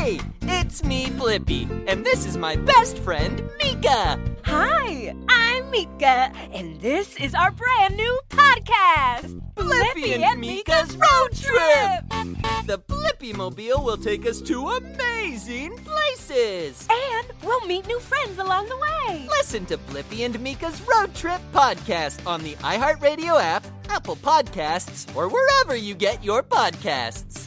Hey, it's me, Blippi, and this is my best friend, Mika. Hi, I'm Mika, and this is our brand new podcast, Blippi and Mika's Road Trip. The Blippi-mobile will take us to amazing places. And we'll meet new friends along the way. Listen to Blippi and Mika's Road Trip podcast on the iHeartRadio app, Apple Podcasts, or wherever you get your podcasts.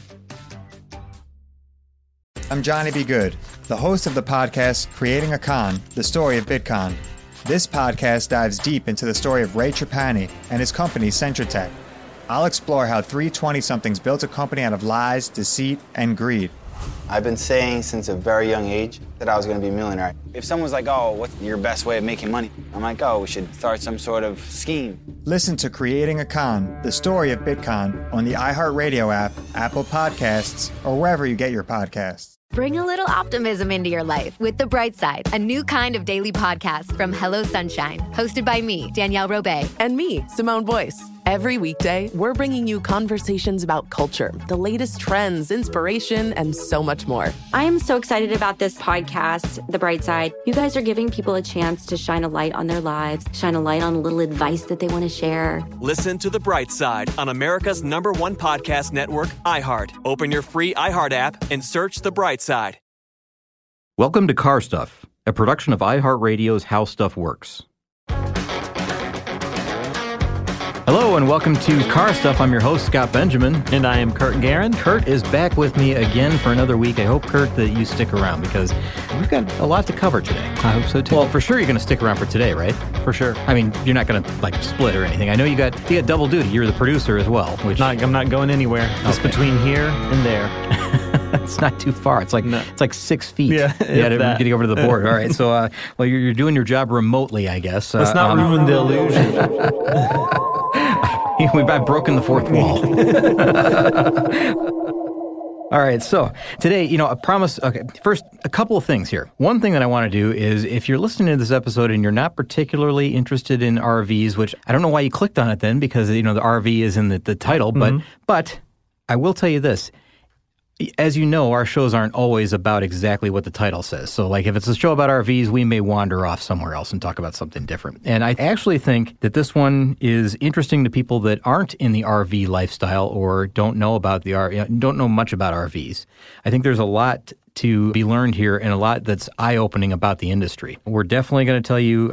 I'm Johnny B. Good, the host of the podcast Creating a Con, the story of Bitcoin. This podcast dives deep into the story of Ray Trapani and his company, Centratech. I'll explore how three 20-somethings built a company out of lies, deceit, and greed. I've been saying since a very young age that I was going to be a millionaire. If someone's like, oh, what's your best way of making money? I'm like, oh, we should start some sort of scheme. Listen to Creating a Con, the story of Bitcoin, on the iHeartRadio app, Apple Podcasts, or wherever you get your podcasts. Bring a little optimism into your life with The Bright Side, a new kind of daily podcast from Hello Sunshine, hosted by me, Danielle Robay. And me, Simone Boyce. Every weekday, we're bringing you conversations about culture, the latest trends, inspiration, and so much more. I am so excited about this podcast, The Bright Side. You guys are giving people a chance to shine a light on their lives, shine a light on a little advice that they want to share. Listen to The Bright Side on America's #1 podcast network, iHeart. Open your free iHeart app and search The Bright Side. Welcome to Car Stuff, a production of iHeartRadio's How Stuff Works. Hello and welcome to Car Stuff. I'm your host, Scott Benjamin. And I am Kurt Guerin. Kurt is back with me again for another week. I hope, Kurt, that you stick around because we've got a lot to cover today. I hope so, too. Well, for sure you're going to stick around for today, right? For sure. I mean, you're not going to, split or anything. I know you got double duty. You're the producer as well. Which I'm not going anywhere. Just between here and there. It's not too far. It's like 6 feet. Yeah, getting over to the board. All right, so you're doing your job remotely, I guess. Let's not ruin the illusion. I've broken the fourth wall. All right, so today, I promise, okay, first, a couple of things here. One thing that I want to do is, if you're listening to this episode and you're not particularly interested in RVs, which I don't know why you clicked on it then, because, the RV is in the title, but I will tell you this. As you know, our shows aren't always about exactly what the title says. So, if it's a show about RVs, we may wander off somewhere else and talk about something different. And I actually think that this one is interesting to people that aren't in the RV lifestyle or don't know about don't know much about RVs. I think there's a lot to be learned here and a lot that's eye-opening about the industry. We're definitely going to tell you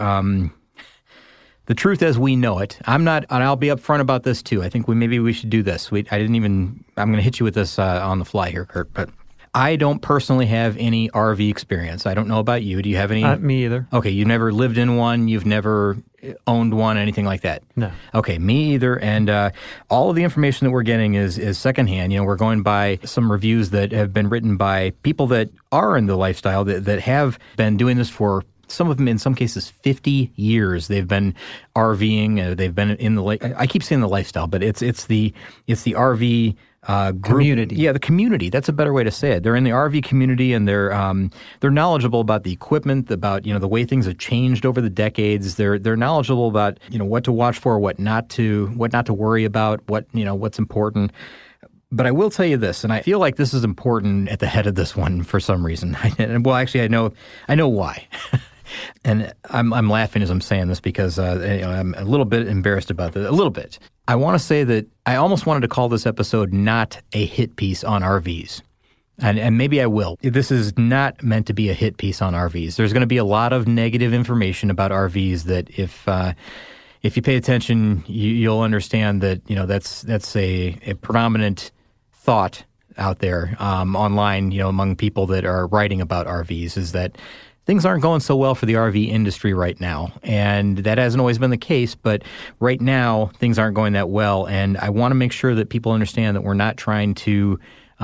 the truth as we know it. And I'll be upfront about this too. I think maybe we should do this. I'm going to hit you with this on the fly here, Kurt, but I don't personally have any RV experience. I don't know about you. Do you have any? Me either. Okay, you never lived in one. You've never owned one, anything like that? No. Okay, me either. And all of the information that we're getting is secondhand. We're going by some reviews that have been written by people that are in the lifestyle that have been doing this for some of them, in some cases, 50 years. They've been RVing. They've been in the I keep saying the lifestyle, but it's the RV group. Community. Yeah, the community. That's a better way to say it. They're in the RV community, and they're knowledgeable about the equipment, about the way things have changed over the decades. They're knowledgeable about what to watch for, what not to worry about, what's important. But I will tell you this, and I feel like this is important at the head of this one for some reason. Well, actually, I know why. And I'm laughing as I'm saying this because I'm a little bit embarrassed about this. A little bit. I want to say that I almost wanted to call this episode not a hit piece on RVs. And maybe I will. This is not meant to be a hit piece on RVs. There's going to be a lot of negative information about RVs that if you pay attention, you'll understand that that's a predominant thought out there online, among people that are writing about RVs, is that things aren't going so well for the RV industry right now. And that hasn't always been the case, but right now things aren't going that well. And I want to make sure that people understand that we're not trying to,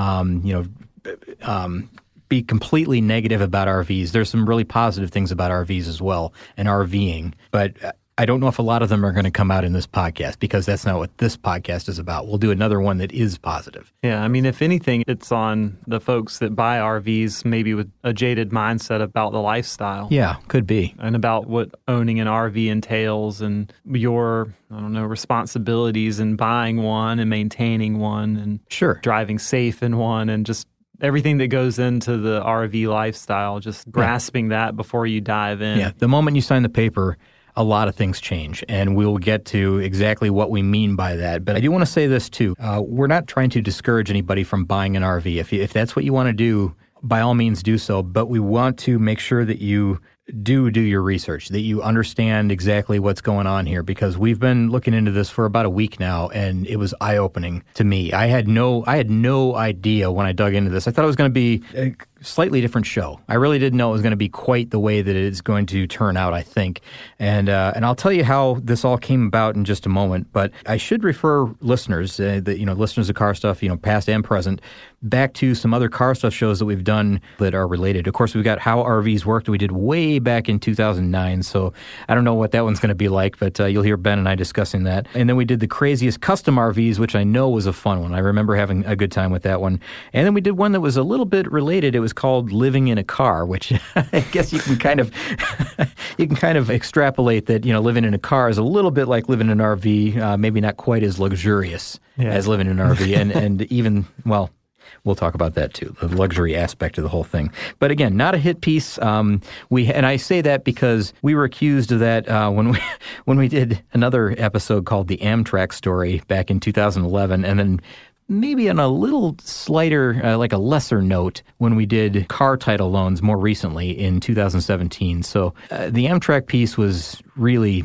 be completely negative about RVs. There's some really positive things about RVs as well and RVing, but I don't know if a lot of them are going to come out in this podcast because that's not what this podcast is about. We'll do another one that is positive. Yeah, I mean, if anything, it's on the folks that buy RVs maybe with a jaded mindset about the lifestyle. Yeah, could be. And about what owning an RV entails and your, responsibilities in buying one and maintaining one and sure, driving safe in one and just everything that goes into the RV lifestyle, just grasping that before you dive in. Yeah, the moment you sign the paper, a lot of things change, and we'll get to exactly what we mean by that. But I do want to say this, too. We're not trying to discourage anybody from buying an RV. If that's what you want to do, by all means do so. But we want to make sure that you do your research, that you understand exactly what's going on here, because we've been looking into this for about a week now, and it was eye-opening to me. I had no idea when I dug into this. I thought it was going to be a slightly different show. I really didn't know it was going to be quite the way that it's going to turn out, I think. And I'll tell you how this all came about in just a moment, but I should refer listeners, listeners of Car Stuff, past and present, back to some other Car Stuff shows that we've done that are related. Of course, we've got How RVs Worked. We did way back in 2009, so I don't know what that one's going to be like, but you'll hear Ben and I discussing that. And then we did the Craziest Custom RVs, which I know was a fun one. I remember having a good time with that one. And then we did one that was a little bit related. It was called Living in a Car, which I guess you can kind of extrapolate that, living in a car is a little bit like living in an RV, maybe not quite as luxurious as living in an RV, and even, well, we'll talk about that too, the luxury aspect of the whole thing. But again, not a hit piece. And I say that because we were accused of that when we did another episode called The Amtrak Story back in 2011, and then maybe on a little slighter, like a lesser note, when we did car title loans more recently in 2017. So the Amtrak piece was really...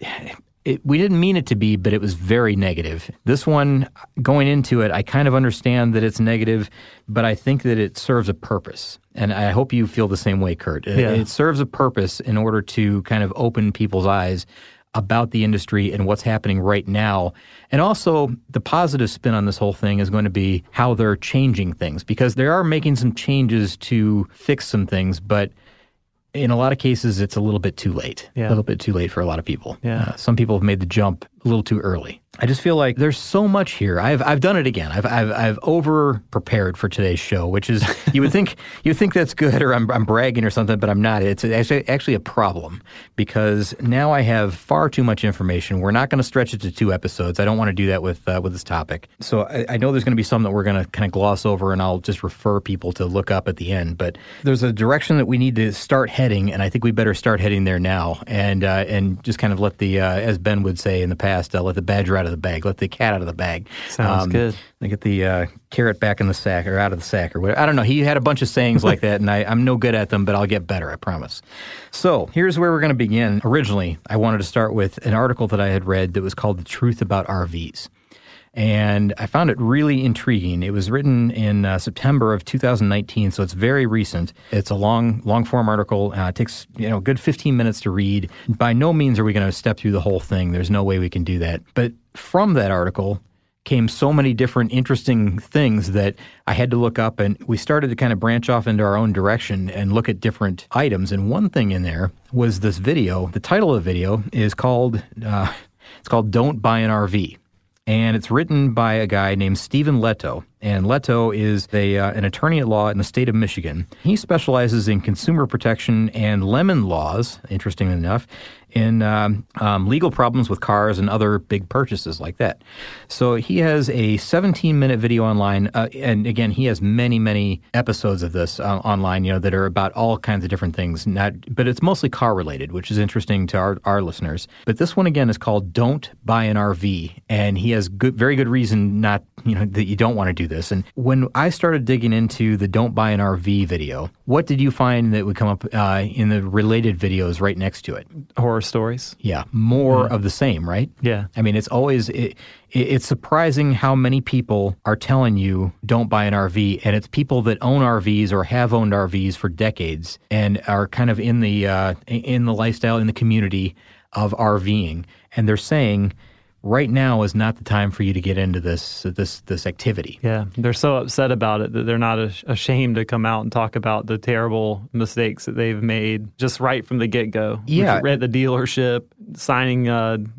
we didn't mean it to be, but it was very negative. This one, going into it, I kind of understand that it's negative, but I think that it serves a purpose. And I hope you feel the same way, Kurt. Yeah. It serves a purpose in order to kind of open people's eyes about the industry and what's happening right now. And also, the positive spin on this whole thing is going to be how they're changing things, because they are making some changes to fix some things, but in a lot of cases, it's a little bit too late. Yeah. A little bit too late for a lot of people. Yeah. Some people have made the jump a little too early. I just feel like there's so much here. I've done it again. I've over prepared for today's show, which is you would think that's good, or I'm bragging or something, but I'm not. It's actually a problem, because now I have far too much information. We're not going to stretch it to 2 episodes. I don't want to do that with this topic. So I know there's going to be some that we're going to kind of gloss over, and I'll just refer people to look up at the end. But there's a direction that we need to start heading, and I think we better start heading there now, and just kind of let the as Ben would say in the past, let the badger out of the bag, let the cat out of the bag. Sounds good. They get the carrot back in the sack, or out of the sack, or whatever. I don't know. He had a bunch of sayings like that, and I'm no good at them, but I'll get better, I promise. So here's where we're going to begin. Originally, I wanted to start with an article that I had read that was called The Truth About RVs. And I found it really intriguing. It was written in September of 2019, so it's very recent. It's a long-form article. It takes a good 15 minutes to read. By no means are we going to step through the whole thing. There's no way we can do that. But from that article came so many different interesting things that I had to look up, and we started to kind of branch off into our own direction and look at different items. And one thing in there was this video. The title of the video is called Don't Buy an RV. And it's written by a guy named Stephen Leto. And Leto is an attorney at law in the state of Michigan. He specializes in consumer protection and lemon laws, interestingly enough, in legal problems with cars and other big purchases like that. So he has a 17-minute video online, and again, he has many, many episodes of this online, that are about all kinds of different things. But it's mostly car-related, which is interesting to our listeners. But this one, again, is called Don't Buy an RV, and he has very good reason not, that you don't want to do this. And when I started digging into the Don't Buy an RV video, what did you find that would come up in the related videos right next to it? Horror stories. Yeah, more of the same, right? Yeah. I mean, it's always it's surprising how many people are telling you don't buy an RV, and it's people that own RVs or have owned RVs for decades and are kind of in the lifestyle, in the community of RVing, and they're saying right now is not the time for you to get into this activity. Yeah, they're so upset about it that they're not ashamed to come out and talk about the terrible mistakes that they've made just right from the get-go. Yeah. At the dealership, signing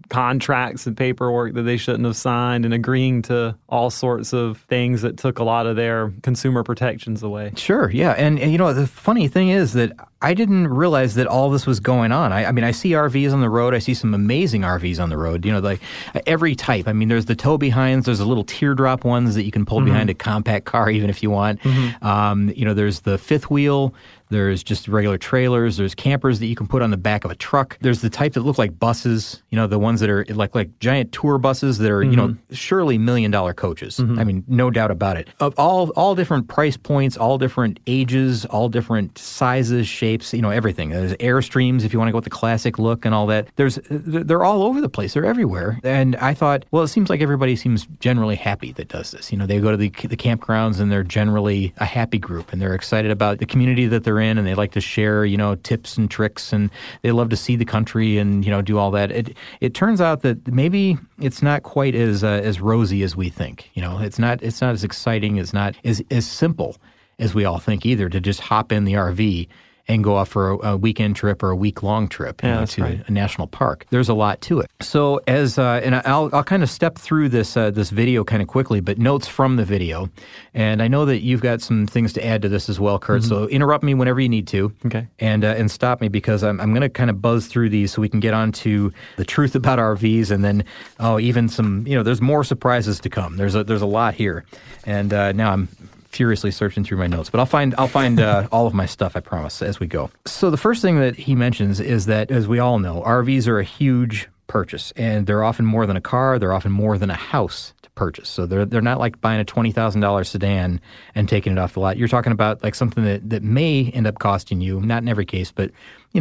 contracts and paperwork that they shouldn't have signed and agreeing to all sorts of things that took a lot of their consumer protections away. Sure, yeah. And the funny thing is that I didn't realize that all this was going on. I mean, I see RVs on the road. I see some amazing RVs on the road, like every type. I mean, there's the tow behinds. There's the little teardrop ones that you can pull behind a compact car even if you want. There's the fifth wheel. There's just regular trailers. There's campers that you can put on the back of a truck. There's the type that look like buses, the ones that are like giant tour buses that are, surely $1 million coaches. I mean, no doubt about it. Of all different price points, all different ages, all different sizes, shapes, everything. There's Airstreams if you want to go with the classic look and all that. They're all over the place. They're everywhere. And I thought, well, it seems like everybody seems generally happy that does this. They go to the campgrounds and they're generally a happy group and they're excited about the community that they're in, and they like to share, tips and tricks, and they love to see the country and, do all that. It turns out that maybe it's not quite as rosy as we think. It's not as exciting, it's not as simple as we all think either, to just hop in the RV and go off for a weekend trip or a week-long trip to a national park. There's a lot to it. So and I'll kind of step through this video kind of quickly, but notes from the video. And I know that you've got some things to add to this as well, Kurt. So interrupt me whenever you need to. Okay. And stop me, because I'm going to kind of buzz through these so we can get on to the truth about RVs, and then even some, there's more surprises to come. There's a lot here. And now I'm furiously searching through my notes, but I'll find all of my stuff, I promise, as we go. So the first thing that he mentions is that, as we all know, RVs are a huge purchase, and they're often more than a car. They're often more than a house to purchase. So they're not like buying a $20,000 sedan and taking it off the lot. You're talking about like something that may end up costing you, not in every case, but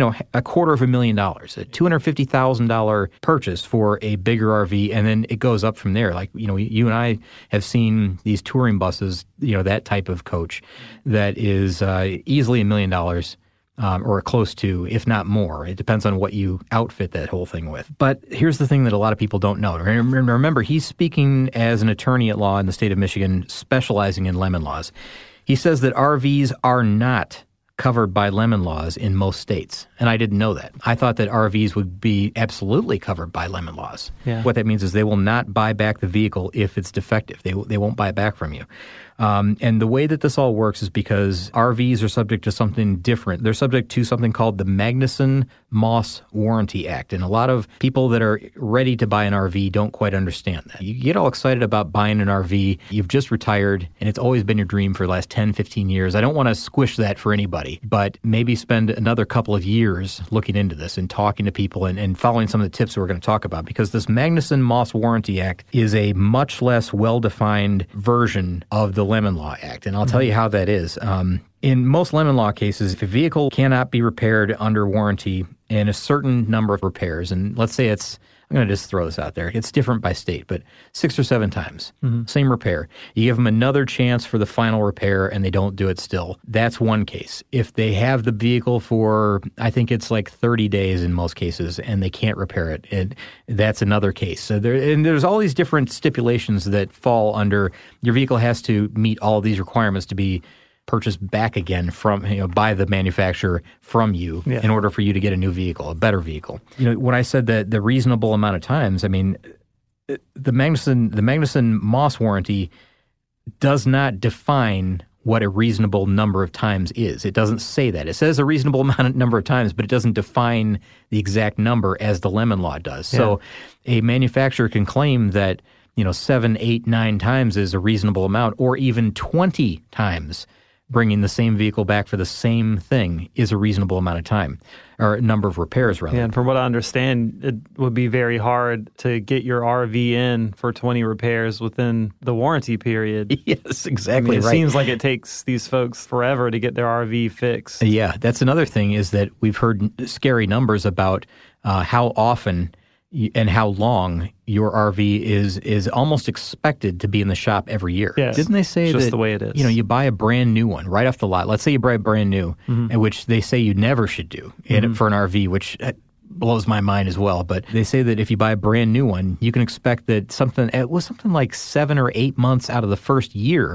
$250,000, a $250,000 purchase for a bigger RV, and then it goes up from there. Like, you and I have seen these touring buses, that type of coach that is easily $1 million or close to, if not more. It depends on what you outfit that whole thing with. But here's the thing that a lot of people don't know. Remember, he's speaking as an attorney at law in the state of Michigan, specializing in lemon laws. He says that RVs are not covered by lemon laws in most states. And I didn't know that. I thought that RVs would be absolutely covered by lemon laws. Yeah. What that means is they will not buy back the vehicle if it's defective. They won't buy it back from you. And the way that this all works is because RVs are subject to something different. They're subject to something called the Magnuson-Moss Warranty Act. And a lot of people that are ready to buy an RV don't quite understand that. You get all excited about buying an RV. You've just retired, and it's always been your dream for the last 10, 15 years. I don't want to squish that for anybody, but maybe spend another couple of years looking into this and talking to people and following some of the tips that we're going to talk about, because this Magnuson-Moss Warranty Act is a much less well-defined version of the Lemon Law Act, and I'll tell you how that is. In most lemon law cases, if a vehicle cannot be repaired under warranty in a certain number of repairs, and let's say I'm going to just throw this out there, it's different by state, but 6 or 7 times, same repair. You give them another chance for the final repair and they don't do it still. That's one case. If they have the vehicle for, I think it's like 30 days in most cases, and they can't repair it, that's another case. So there's all these different stipulations that fall under, your vehicle has to meet all of these requirements to be purchased back again from by the manufacturer from you in order for you to get a new vehicle, a better vehicle. When I said that the reasonable amount of times, I mean the Magnuson-Moss warranty does not define what a reasonable number of times is. It doesn't say that. It says a reasonable number of times, but it doesn't define the exact number as the lemon law does. Yeah. So a manufacturer can claim that 7, 8, 9 times is a reasonable amount, or even 20 times bringing the same vehicle back for the same thing is a reasonable amount of time, or number of repairs, rather. Yeah, and from what I understand, it would be very hard to get your RV in for 20 repairs within the warranty period. Yes, exactly right. It seems like it takes these folks forever to get their RV fixed. Yeah, that's another thing, is that we've heard scary numbers about how often and how long your RV is almost expected to be in the shop every year. Yes, didn't they say just that, the way it is. You buy a brand new one right off the lot. Let's say you buy a brand new, which they say you never should do for an RV, which blows my mind as well. But they say that if you buy a brand new one, you can expect that something like 7 or 8 months out of the first year,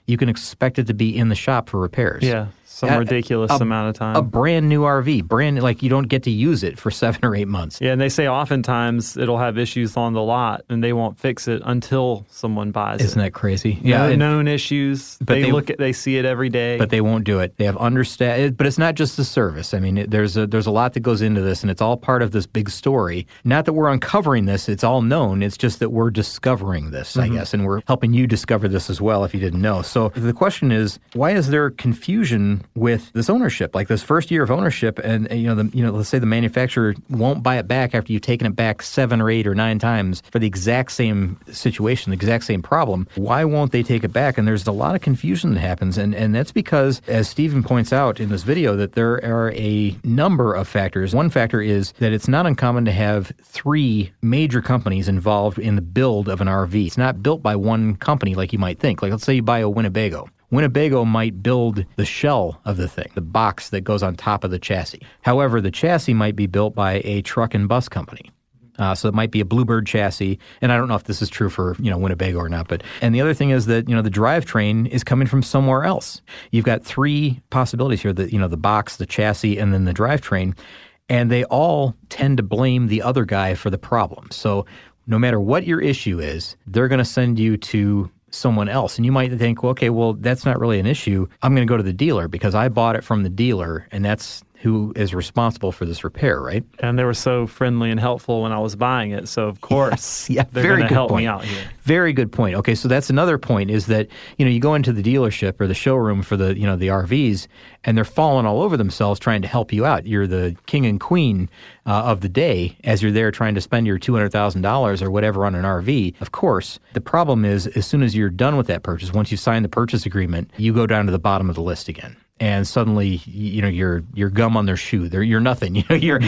you can expect it to be in the shop for repairs. Yeah. Some ridiculous amount of time. A brand new RV, like you don't get to use it for 7 or 8 months. Yeah, and they say oftentimes it'll have issues on the lot, and they won't fix it until someone buys it. Isn't that crazy? Yeah, known issues. But they see it every day. But they won't do it. They have understaffed. But it's not just the service. I mean, there's a lot that goes into this, and it's all part of this big story. Not that we're uncovering this; it's all known. It's just that we're discovering this, I guess, and we're helping you discover this as well if you didn't know. So the question is, why is there confusion with this ownership, like this first year of ownership, and let's say the manufacturer won't buy it back after you've taken it back 7 or 8 or 9 times for the exact same situation, the exact same problem. Why won't they take it back? And there's a lot of confusion that happens, and that's because, as Stephen points out in this video, that there are a number of factors. One factor is that it's not uncommon to have 3 major companies involved in the build of an RV. It's not built by one company like you might think. Like, let's say you buy a Winnebago. Winnebago might build the shell of the thing, the box that goes on top of the chassis. However, the chassis might be built by a truck and bus company. So it might be a Bluebird chassis, and I don't know if this is true for Winnebago or not. And the other thing is that the drivetrain is coming from somewhere else. You've got 3 possibilities here: the box, the chassis, and then the drivetrain, and they all tend to blame the other guy for the problem. So no matter what your issue is, they're going to send you to someone else. And you might think, well, that's not really an issue. I'm going to go to the dealer because I bought it from the dealer, and that's who is responsible for this repair, right? And they were so friendly and helpful when I was buying it, so of course they're going to help me out here. Very good point. Okay, so that's another point is that, you go into the dealership or the showroom for the, the RVs, and they're falling all over themselves trying to help you out. You're the king and queen of the day as you're there trying to spend your $200,000 or whatever on an RV. Of course, the problem is as soon as you're done with that purchase, once you sign the purchase agreement, you go down to the bottom of the list again. And suddenly, you're gum on their shoe. You're nothing.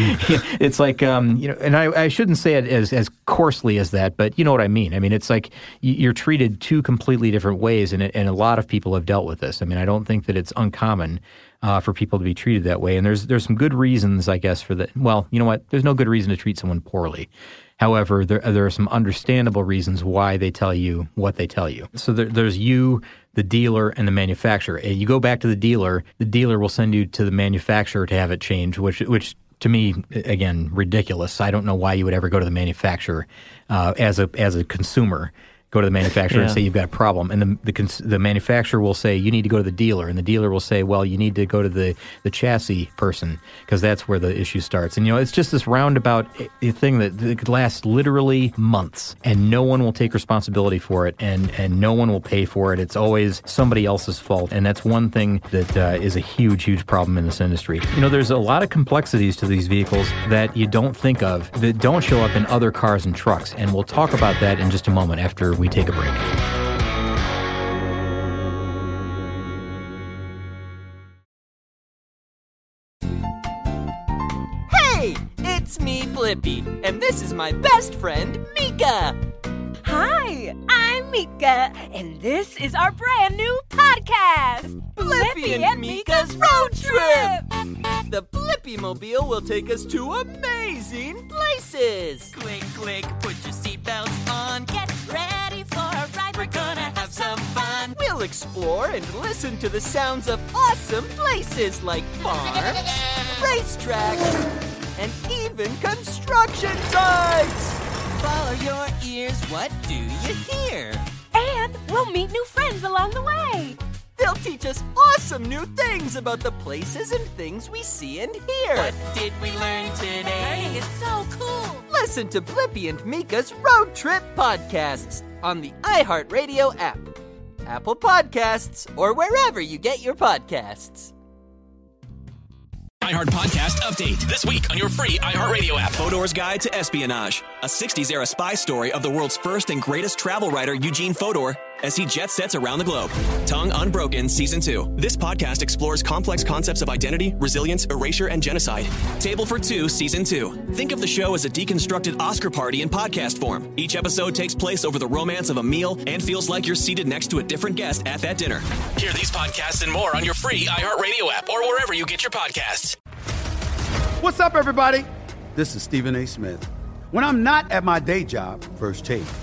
It's like, and I shouldn't say it as coarsely as that, but you know what I mean. I mean, it's like you're treated 2 completely different ways, and a lot of people have dealt with this. I mean, I don't think that it's uncommon for people to be treated that way. And there's some good reasons, I guess, for that. Well, you know what? There's no good reason to treat someone poorly. However, there are some understandable reasons why they tell you what they tell you. So there's you, the dealer, and the manufacturer. And you go back to the dealer will send you to the manufacturer to have it changed, which to me, again, ridiculous. I don't know why you would ever go to the manufacturer as a consumer. Go to the manufacturer and say you've got a problem, and the manufacturer will say you need to go to the dealer, and the dealer will say, well, you need to go to the chassis person because that's where the issue starts. And it's just this roundabout thing that could last literally months, and no one will take responsibility for it, and no one will pay for it. It's always somebody else's fault, and that's one thing that is a huge problem in this industry. There's a lot of complexities to these vehicles that you don't think of that don't show up in other cars and trucks, and we'll talk about that in just a moment after we take a break. Hey, it's me, Blippi, and this is my best friend, Mika. Hi, I'm Mika, and this is our brand new podcast, Blippi and Mika's Road Trip. The Blippi-mobile will take us to amazing places. Click, click, put your seatbelts on. Get ready for a ride. We're gonna have some fun. We'll explore and listen to the sounds of awesome places like farms, racetracks, and even construction sites. Follow your ears, what do you hear? And we'll meet new friends along the way. They'll teach us awesome new things about the places and things we see and hear. What did we learn today? It's so cool. Listen to Blippi and Mika's Road Trip podcasts on the iHeartRadio app, Apple Podcasts, or wherever you get your podcasts. iHeart Podcast Update. This week on your free iHeartRadio app. Fodor's Guide to Espionage, a 60s-era spy story of the world's first and greatest travel writer, Eugene Fodor, as he jet sets around the globe. Tongue Unbroken Season 2. This podcast explores complex concepts of identity, resilience, erasure, and genocide. Table for Two Season 2. Think of the show as a deconstructed Oscar party in podcast form. Each episode takes place over the romance of a meal and feels like you're seated next to a different guest at that dinner. Hear these podcasts and more on your free iHeartRadio app or wherever you get your podcasts. What's up, everybody? This is Stephen A. Smith. When I'm not at my day job, First Take,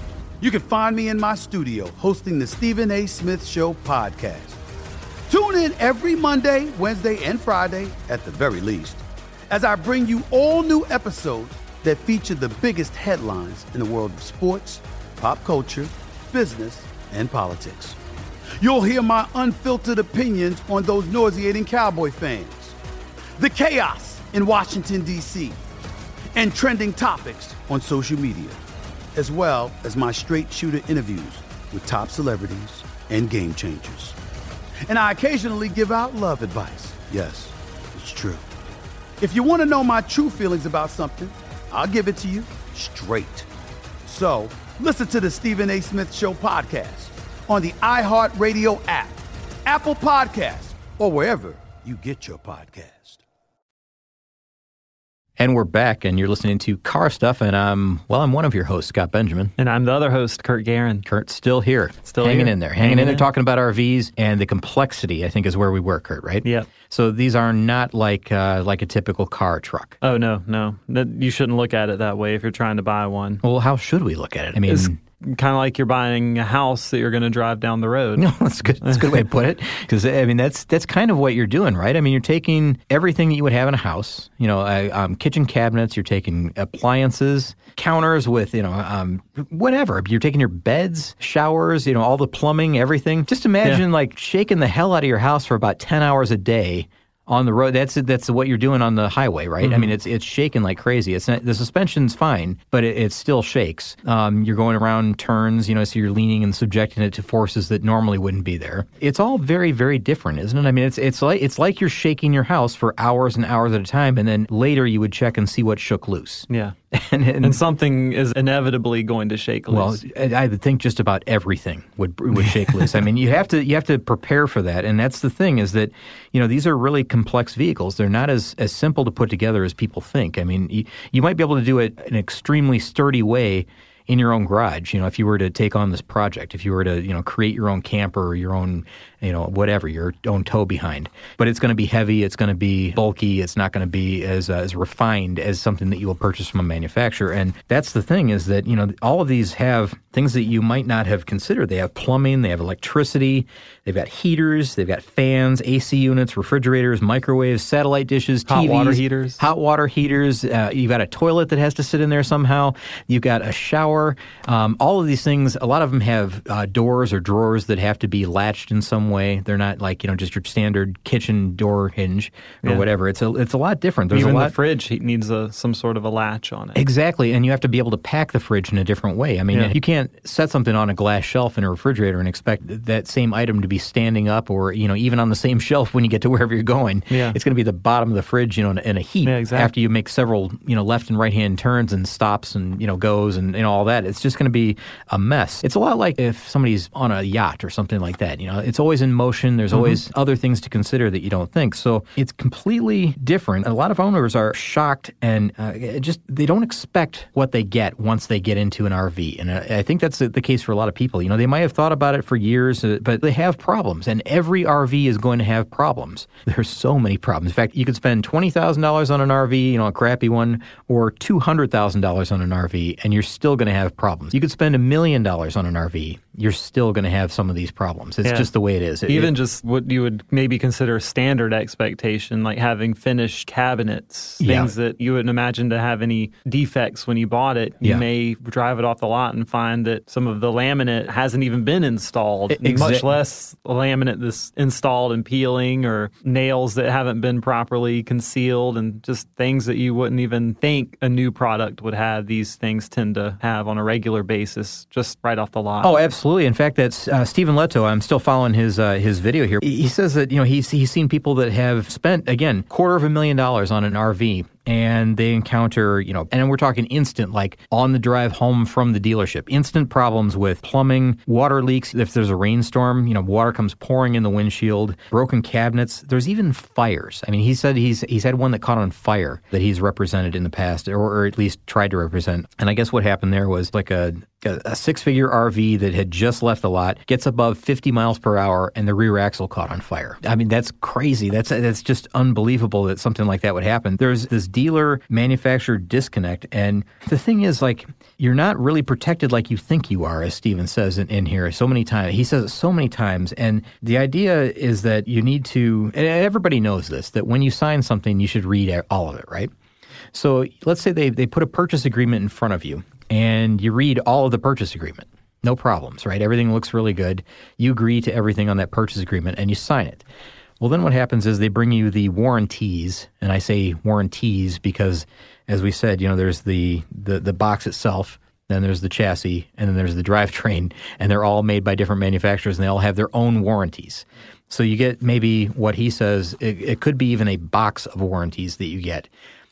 You can find me in my studio hosting the Stephen A. Smith Show podcast. Tune in every Monday, Wednesday, and Friday, at the very least, as I bring you all new episodes that feature the biggest headlines in the world of sports, pop culture, business, and politics. You'll hear my unfiltered opinions on those nauseating Cowboy fans, the chaos in Washington, D.C., and trending topics on social media, as well as my straight shooter interviews with top celebrities and game changers. And I occasionally give out love advice. Yes, it's true. If you want to know my true feelings about something, I'll give it to you straight. So, listen to the Stephen A. Smith Show podcast on the iHeartRadio app, Apple Podcasts, or wherever you get your podcast. And we're back, and you're listening to Car Stuff, and I'm one of your hosts, Scott Benjamin. And I'm the other host, Kurt Guerin. Kurt's still here. Hanging in there, talking about RVs, and the complexity, I think, is where we were, Kurt, right? Yeah. So these are not like a typical car truck. Oh, no. You shouldn't look at it that way if you're trying to buy one. Well, how should we look at it? I mean, it's kind of like you're buying a house that you're going to drive down the road. No, that's good. That's a good way to put it. Because I mean, that's kind of what you're doing, right? I mean, you're taking everything that you would have in a house. You know, kitchen cabinets. You're taking appliances, counters with whatever. You're taking your beds, showers. All the plumbing, everything. Just imagine like shaking the hell out of your house for about 10 hours a day. On the road, that's what you're doing on the highway, right? Mm-hmm. I mean, it's shaking like crazy. It's not, the suspension's fine, but it still shakes. You're going around turns, so you're leaning and subjecting it to forces that normally wouldn't be there. It's all very, very different, isn't it? I mean, it's like you're shaking your house for hours and hours at a time, and then later you would check and see what shook loose. Yeah. And something is inevitably going to shake loose. Well, I would think just about everything would shake loose. I mean, you have to prepare for that, and that's the thing is that these are really complex vehicles. They're not as simple to put together as people think. I mean, you might be able to do it in an extremely sturdy way in your own garage. If you were to take on this project, if you were to create your own camper or your own whatever, your own tow behind. But it's going to be heavy, it's going to be bulky, it's not going to be as refined as something that you will purchase from a manufacturer. And that's the thing is that, all of these have things that you might not have considered. They have plumbing, they have electricity, they've got heaters, they've got fans, AC units, refrigerators, microwaves, satellite dishes, TVs. Hot water heaters. You've got a toilet that has to sit in there somehow. You've got a shower. All of these things, a lot of them have doors or drawers that have to be latched in some way. They're not like, just your standard kitchen door hinge or whatever. It's a lot different. There's Even the fridge needs some sort of a latch on it. Exactly, and you have to be able to pack the fridge in a different way. I mean, you can't set something on a glass shelf in a refrigerator and expect that same item to be standing up or, even on the same shelf when you get to wherever you're going. Yeah. It's going to be the bottom of the fridge, in a heap after you make several, left and right-hand turns and stops and, goes and all that. It's just going to be a mess. It's a lot like if somebody's on a yacht or something like that. It's always in motion. There's always other things to consider that you don't think. So it's completely different. A lot of owners are shocked and they don't expect what they get once they get into an RV. And I think that's the case for a lot of people. They might have thought about it for years, but they have problems. And every RV is going to have problems. There's so many problems. In fact, you could spend $20,000 on an RV, a crappy one, or $200,000 on an RV, and you're still going to have problems. You could spend $1 million on an RV. You're still going to have some of these problems. It's just the way it is. Even just what you would maybe consider standard expectation, like having finished cabinets, things that you wouldn't imagine to have any defects when you bought it. You may drive it off the lot and find that some of the laminate hasn't even been installed, much less laminate that's installed and peeling, or nails that haven't been properly concealed, and just things that you wouldn't even think a new product would have. These things tend to have on a regular basis, just right off the lot. Oh, absolutely. In fact, that's Stephen Leto. I'm still following his video here. He says that he's seen people that have spent, again, $250,000 on an RV. And they encounter, and we're talking instant, like on the drive home from the dealership, instant problems with plumbing, water leaks. If there's a rainstorm, water comes pouring in the windshield, broken cabinets. There's even fires. I mean, he said he's had one that caught on fire that he's represented in the past, or at least tried to represent. And I guess what happened there was like a six-figure RV that had just left the lot, gets above 50 miles per hour, and the rear axle caught on fire. I mean, that's crazy. That's just unbelievable that something like that would happen. There's this dealer-manufacturer disconnect. And the thing is, like, you're not really protected like you think you are, as Stephen says in here so many times. He says it so many times. And the idea is that you need to, and everybody knows this, that when you sign something, you should read all of it, right? So let's say they put a purchase agreement in front of you, and you read all of the purchase agreement. No problems, right? Everything looks really good. You agree to everything on that purchase agreement, and you sign it. Well, then what happens is they bring you the warranties, and I say warranties because, as we said, there's the box itself, then there's the chassis, and then there's the drivetrain, and they're all made by different manufacturers, and they all have their own warranties. So you get maybe what he says, it could be even a box of warranties that you get.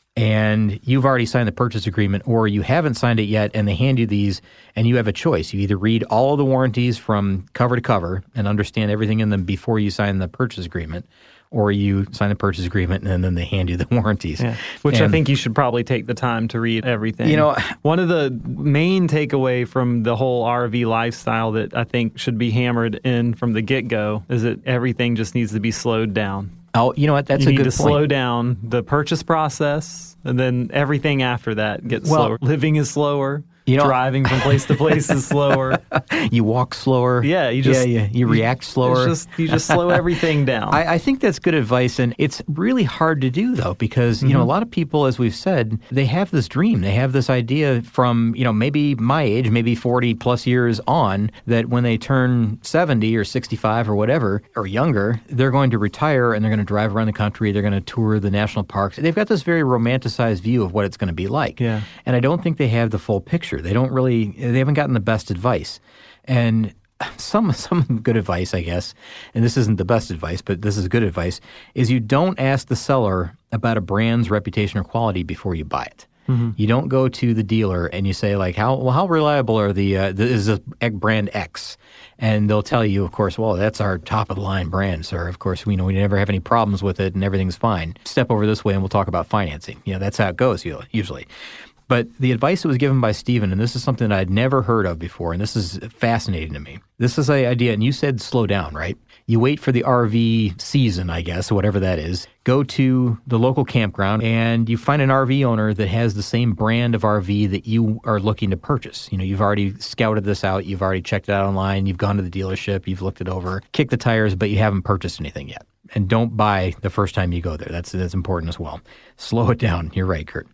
And you've already signed the purchase agreement, or you haven't signed it yet, and they hand you these, and you have a choice. You either read all of the warranties from cover to cover and understand everything in them before you sign the purchase agreement, or you sign the purchase agreement and then they hand you the warranties. Yeah. Which I think you should probably take the time to read everything. One of the main takeaway from the whole RV lifestyle that I think should be hammered in from the get-go is that everything just needs to be slowed down. Oh, you know what? That's a good point. You need to slow down the purchase process, and then everything after that gets slower. Living is slower. Driving from place to place is slower. You walk slower. Yeah, you react slower. You just slow everything down. I think that's good advice, and it's really hard to do, though, because, a lot of people, as we've said, they have this dream. They have this idea from, maybe my age, maybe 40 plus years on, that when they turn 70 or 65 or whatever, or younger, they're going to retire and they're going to drive around the country. They're going to tour the national parks. They've got this very romanticized view of what it's going to be like. Yeah. And I don't think they have the full picture. They haven't gotten the best advice. And some good advice, I guess, and this isn't the best advice, but this is good advice, is you don't ask the seller about a brand's reputation or quality before you buy it. Mm-hmm. You don't go to the dealer and you say, like, how reliable are is this brand X? And they'll tell you, of course, well, that's our top-of-the-line brand, sir. Of course, we never have any problems with it and everything's fine. Step over this way and we'll talk about financing. That's how it goes usually. But the advice that was given by Stephen, and this is something that I'd never heard of before, and this is fascinating to me. This is the idea, and you said slow down, right? You wait for the RV season, I guess, whatever that is. Go to the local campground, and you find an RV owner that has the same brand of RV that you are looking to purchase. You've already scouted this out. You've already checked it out online. You've gone to the dealership. You've looked it over, kicked the tires, but you haven't purchased anything yet. And don't buy the first time you go there. That's important as well. Slow it down. You're right, Kurt.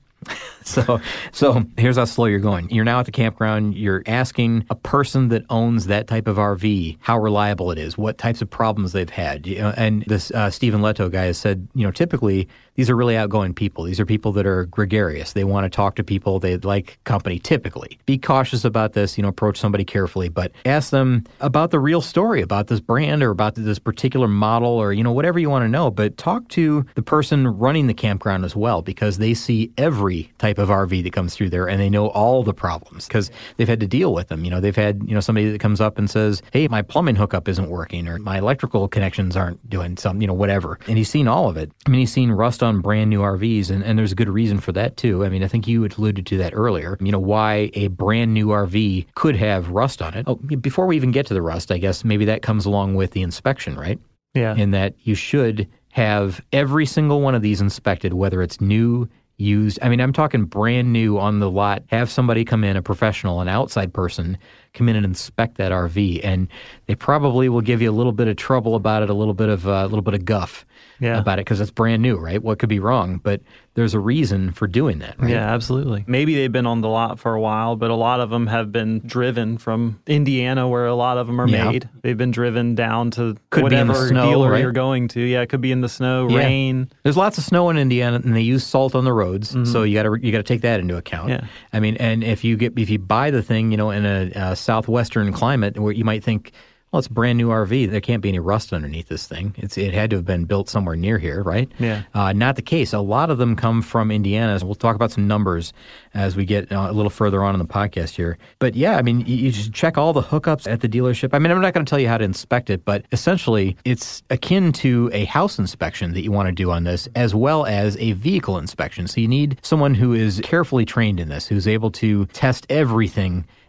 So here's how slow you're going. You're now at the campground. You're asking a person that owns that type of RV how reliable it is, what types of problems they've had. And this Stephen Leto guy has said, typically these are really outgoing people. These are people that are gregarious. They want to talk to people. They like company, typically. Be cautious about this. Approach somebody carefully, but ask them about the real story, about this brand or about this particular model or, whatever you want to know. But talk to the person running the campground as well, because they see every type of RV that comes through there and they know all the problems because they've had to deal with them. They've had, somebody that comes up and says, hey, my plumbing hookup isn't working or my electrical connections aren't doing something, whatever. And he's seen all of it. He's seen rust on brand new RVs, and there's a good reason for that too. I think you alluded to that earlier, why a brand new RV could have rust on it. Oh, before we even get to the rust, I guess maybe that comes along with the inspection, right? Yeah. In that you should have every single one of these inspected, whether it's new, used. I'm talking brand new on the lot. Have somebody come in, a professional, an outside person, come in and inspect that RV, and they probably will give you a little bit of trouble about it, a little bit of guff about it because it's brand new, right? What could be wrong? But there's a reason for doing that, right? Yeah, absolutely. Maybe they've been on the lot for a while, but a lot of them have been driven from Indiana, where a lot of them are made. They've been driven down to whatever dealer you're going to. Yeah, it could be in the snow, rain. There's lots of snow in Indiana, and they use salt on the roads, so you got to take that into account. Yeah. And if you buy the thing, in a southwestern climate where you might think, well, it's a brand new RV. There can't be any rust underneath this thing. It had to have been built somewhere near here, right? Yeah. Not the case. A lot of them come from Indiana. We'll talk about some numbers as we get a little further on in the podcast here. But yeah, you just check all the hookups at the dealership. I'm not going to tell you how to inspect it, but essentially it's akin to a house inspection that you want to do on this, as well as a vehicle inspection. So you need someone who is carefully trained in this, who's able to test everything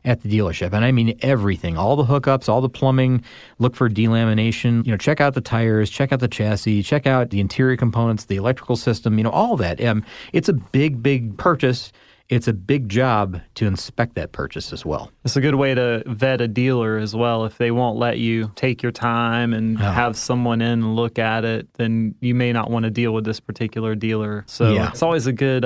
at the dealership. And I mean everything, all the hookups, all the plumbing, look for delamination, check out the tires, check out the chassis, check out the interior components, the electrical system, all that. It's a big, big purchase. It's a big job to inspect that purchase as well. It's a good way to vet a dealer as well. If they won't let you take your time and have someone in and look at it, then you may not want to deal with this particular dealer. So it's always a good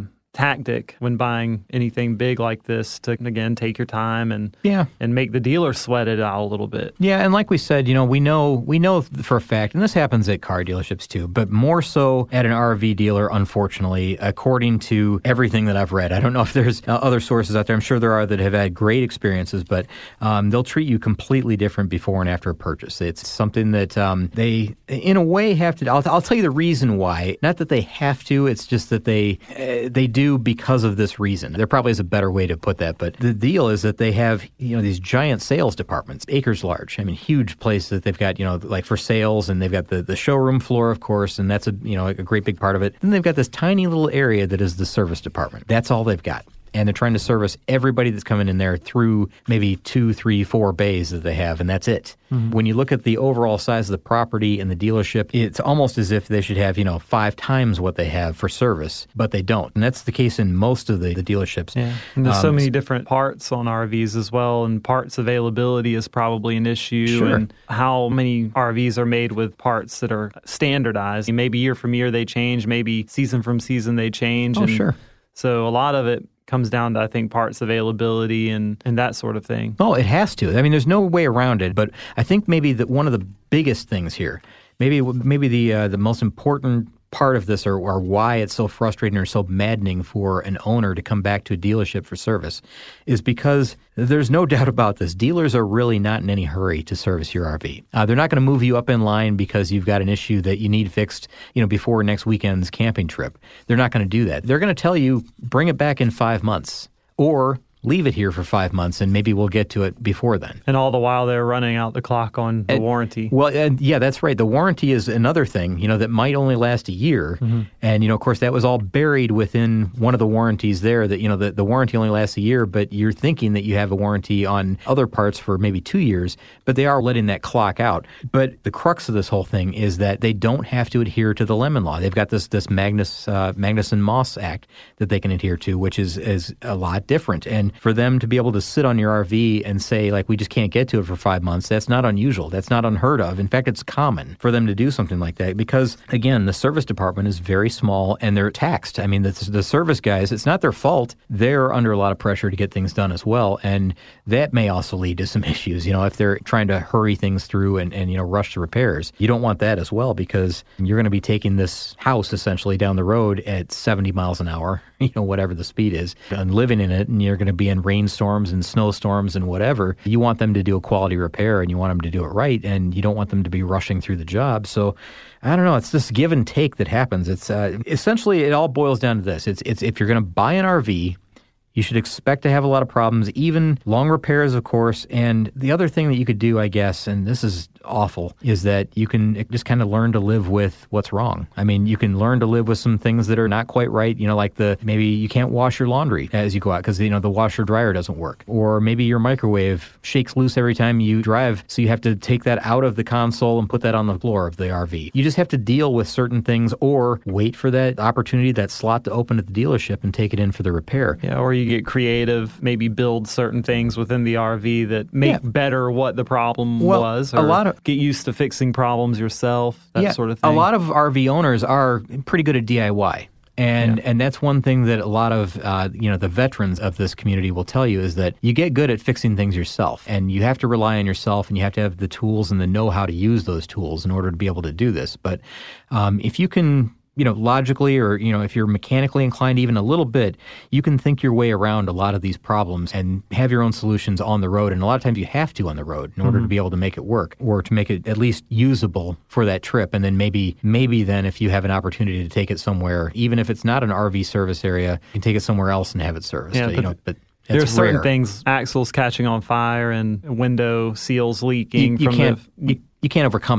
tactic when buying anything big like this to, again, take your time and make the dealer sweat it out a little bit. Yeah, and like we said, we know for a fact, and this happens at car dealerships too, but more so at an RV dealer, unfortunately, according to everything that I've read. I don't know if there's other sources out there. I'm sure there are that have had great experiences, but they'll treat you completely different before and after a purchase. It's something that they, in a way, have to. I'll tell you the reason why. Not that they have to. It's just that they do because of this reason. There probably is a better way to put that, but the deal is that they have, these giant sales departments, acres large. I mean, huge place that they've got, like for sales, and they've got the showroom floor, of course, and that's a great big part of it. Then they've got this tiny little area that is the service department. That's all they've got. And they're trying to service everybody that's coming in there through maybe 2, 3, 4 bays that they have, and that's it. Mm-hmm. When you look at the overall size of the property and the dealership, it's almost as if they should have, 5 times what they have for service, but they don't. And that's the case in most of the dealerships. Yeah. And there's so many different parts on RVs as well, and parts availability is probably an issue. Sure. And how many RVs are made with parts that are standardized. Maybe year from year they change, maybe season from season they change. Oh, sure. So a lot of it comes down to, I think, parts availability and that sort of thing. Oh, it has to. I mean, there's no way around it. But I think maybe that one of the biggest things here, maybe the most important part of this, or why it's so frustrating or so maddening for an owner to come back to a dealership for service, is because there's no doubt about this. Dealers are really not in any hurry to service your RV. They're not going to move you up in line because you've got an issue that you need fixed, before next weekend's camping trip. They're not going to do that. They're going to tell you, bring it back in 5 months, or leave it here for 5 months, and maybe we'll get to it before then. And all the while, they're running out the clock on the warranty. Well, yeah, that's right. The warranty is another thing, that might only last a year. Mm-hmm. And, of course, that was all buried within one of the warranties there that, the warranty only lasts a year, but you're thinking that you have a warranty on other parts for maybe 2 years, but they are letting that clock out. But the crux of this whole thing is that they don't have to adhere to the Lemon Law. They've got this Magnuson-Moss Act that they can adhere to, which is a lot different. And for them to be able to sit on your RV and say, we just can't get to it for 5 months, that's not unusual. That's not unheard of. In fact, it's common for them to do something like that because, again, the service department is very small and they're taxed. I mean, the service guys, it's not their fault. They're under a lot of pressure to get things done as well, and that may also lead to some issues, if they're trying to hurry things through and rush the repairs. You don't want that as well because you're going to be taking this house essentially down the road at 70 miles an hour, whatever the speed is, and living in it, and you're going to be in rainstorms and snowstorms and whatever. You want them to do a quality repair and you want them to do it right, and you don't want them to be rushing through the job. So I don't know. It's this give and take that happens. It's essentially, it all boils down to this. It's if you're going to buy an RV, you should expect to have a lot of problems, even long repairs, of course. And the other thing that you could do, I guess, and this is awful, is that you can just kind of learn to live with what's wrong. I mean, you can learn to live with some things that are not quite right, like maybe you can't wash your laundry as you go out because, the washer dryer doesn't work. Or maybe your microwave shakes loose every time you drive, so you have to take that out of the console and put that on the floor of the RV. You just have to deal with certain things or wait for that opportunity, that slot to open at the dealership and take it in for the repair. Yeah, or you get creative, maybe build certain things within the RV that make better what the problem was. Or a lot of get used to fixing problems yourself, that sort of thing. A lot of RV owners are pretty good at DIY. And that's one thing that a lot of the veterans of this community will tell you is that you get good at fixing things yourself, and you have to rely on yourself, and you have to have the tools and the know-how to use those tools in order to be able to do this. But if you can logically, or, if you're mechanically inclined even a little bit, you can think your way around a lot of these problems and have your own solutions on the road. And a lot of times you have to on the road in order to be able to make it work, or to make it at least usable for that trip. And then maybe then if you have an opportunity to take it somewhere, even if it's not an RV service area, you can take it somewhere else and have it serviced. Yeah, but there are certain things, axles catching on fire and window seals leaking. You can't overcome that.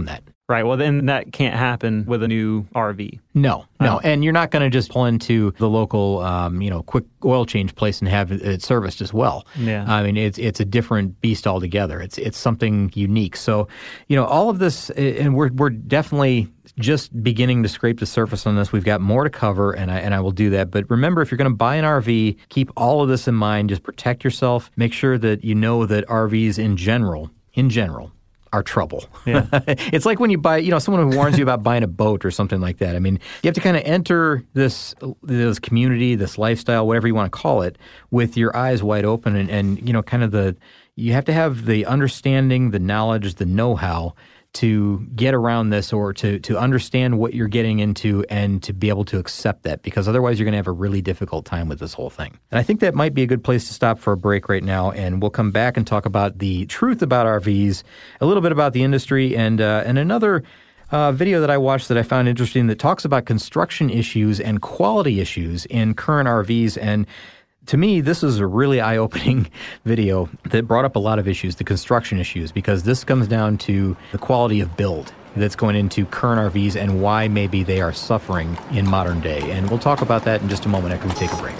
Right. Well, then that can't happen with a new RV. No. And you're not going to just pull into the local, quick oil change place and have it serviced as well. Yeah. I mean, it's a different beast altogether. It's something unique. So, all of this, and we're definitely just beginning to scrape the surface on this. We've got more to cover, and I will do that. But remember, if you're going to buy an RV, keep all of this in mind. Just protect yourself. Make sure that you know that RVs in general, are trouble. Yeah. It's like when you buy, someone who warns you about buying a boat or something like that. I mean, you have to kind of enter this community, this lifestyle, whatever you want to call it, with your eyes wide open and kind of you have to have the understanding, the knowledge, the know-how to get around this or to understand what you're getting into and to be able to accept that, because otherwise you're going to have a really difficult time with this whole thing. And I think that might be a good place to stop for a break right now, and we'll come back and talk about the truth about RVs, a little bit about the industry, and another video that I watched that I found interesting that talks about construction issues and quality issues in current RVs. And to me, this is a really eye-opening video that brought up a lot of issues, the construction issues, because this comes down to the quality of build that's going into current RVs and why maybe they are suffering in modern day. And we'll talk about that in just a moment after we take a break.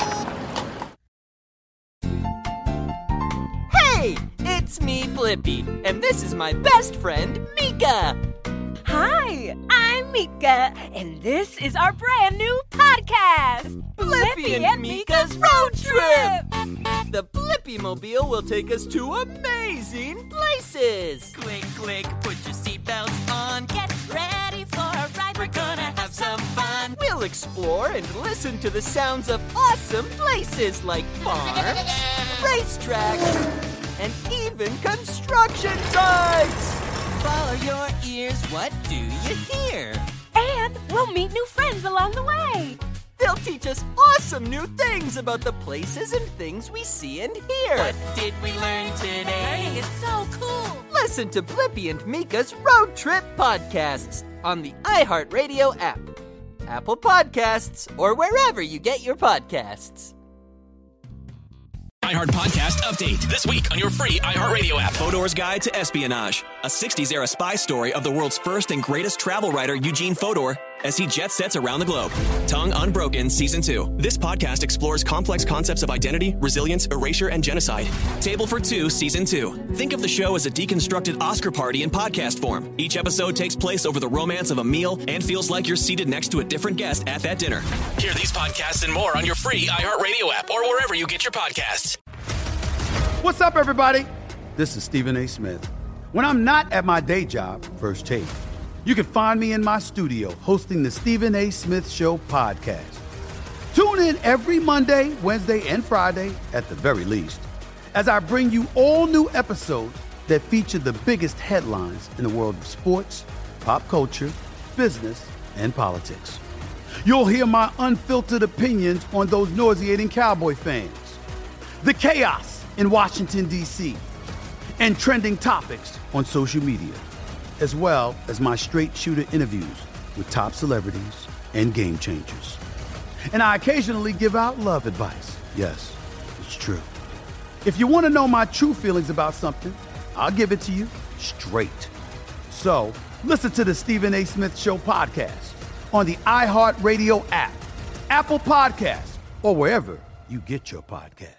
Hey, it's me, Blippi, and this is my best friend, Mika. Hi, I'm Mika, and this is our brand new podcast, Blippi and Mika's Road Trip! The Blippi-mobile will take us to amazing places! Click, click, put your seatbelts on, get ready for a ride, we're gonna have some fun! We'll explore and listen to the sounds of awesome places like farms, racetracks, and even construction sites! Follow your ears, what do you hear? And we'll meet new friends along the way. They'll teach us awesome new things about the places and things we see and hear. What did we learn today? Learning is so cool. Listen to Blippi and Mika's Road Trip podcasts on the iHeartRadio app, Apple Podcasts, or wherever you get your podcasts. iHeart Podcast Update. This week on your free iHeartRadio app. Fodor's Guide to Espionage, a 60s-era spy story of the world's first and greatest travel writer, Eugene Fodor, as he jet sets around the globe. Tongue Unbroken Season 2. This podcast explores complex concepts of identity, resilience, erasure, and genocide. Table for Two Season 2. Think of the show as a deconstructed Oscar party in podcast form. Each episode takes place over the romance of a meal and feels like you're seated next to a different guest at that dinner. Hear these podcasts and more on your free iHeartRadio app or wherever you get your podcasts. What's up, everybody? This is Stephen A. Smith. When I'm not at my day job, First Take, you can find me in my studio hosting the Stephen A. Smith Show podcast. Tune in every Monday, Wednesday, and Friday, at the very least, as I bring you all new episodes that feature the biggest headlines in the world of sports, pop culture, business, and politics. You'll hear my unfiltered opinions on those nauseating Cowboy fans, the chaos in Washington, D.C., and trending topics on social media, as well as my straight shooter interviews with top celebrities and game changers. And I occasionally give out love advice. Yes, it's true. If you want to know my true feelings about something, I'll give it to you straight. So listen to the Stephen A. Smith Show podcast on the iHeartRadio app, Apple Podcasts, or wherever you get your podcast.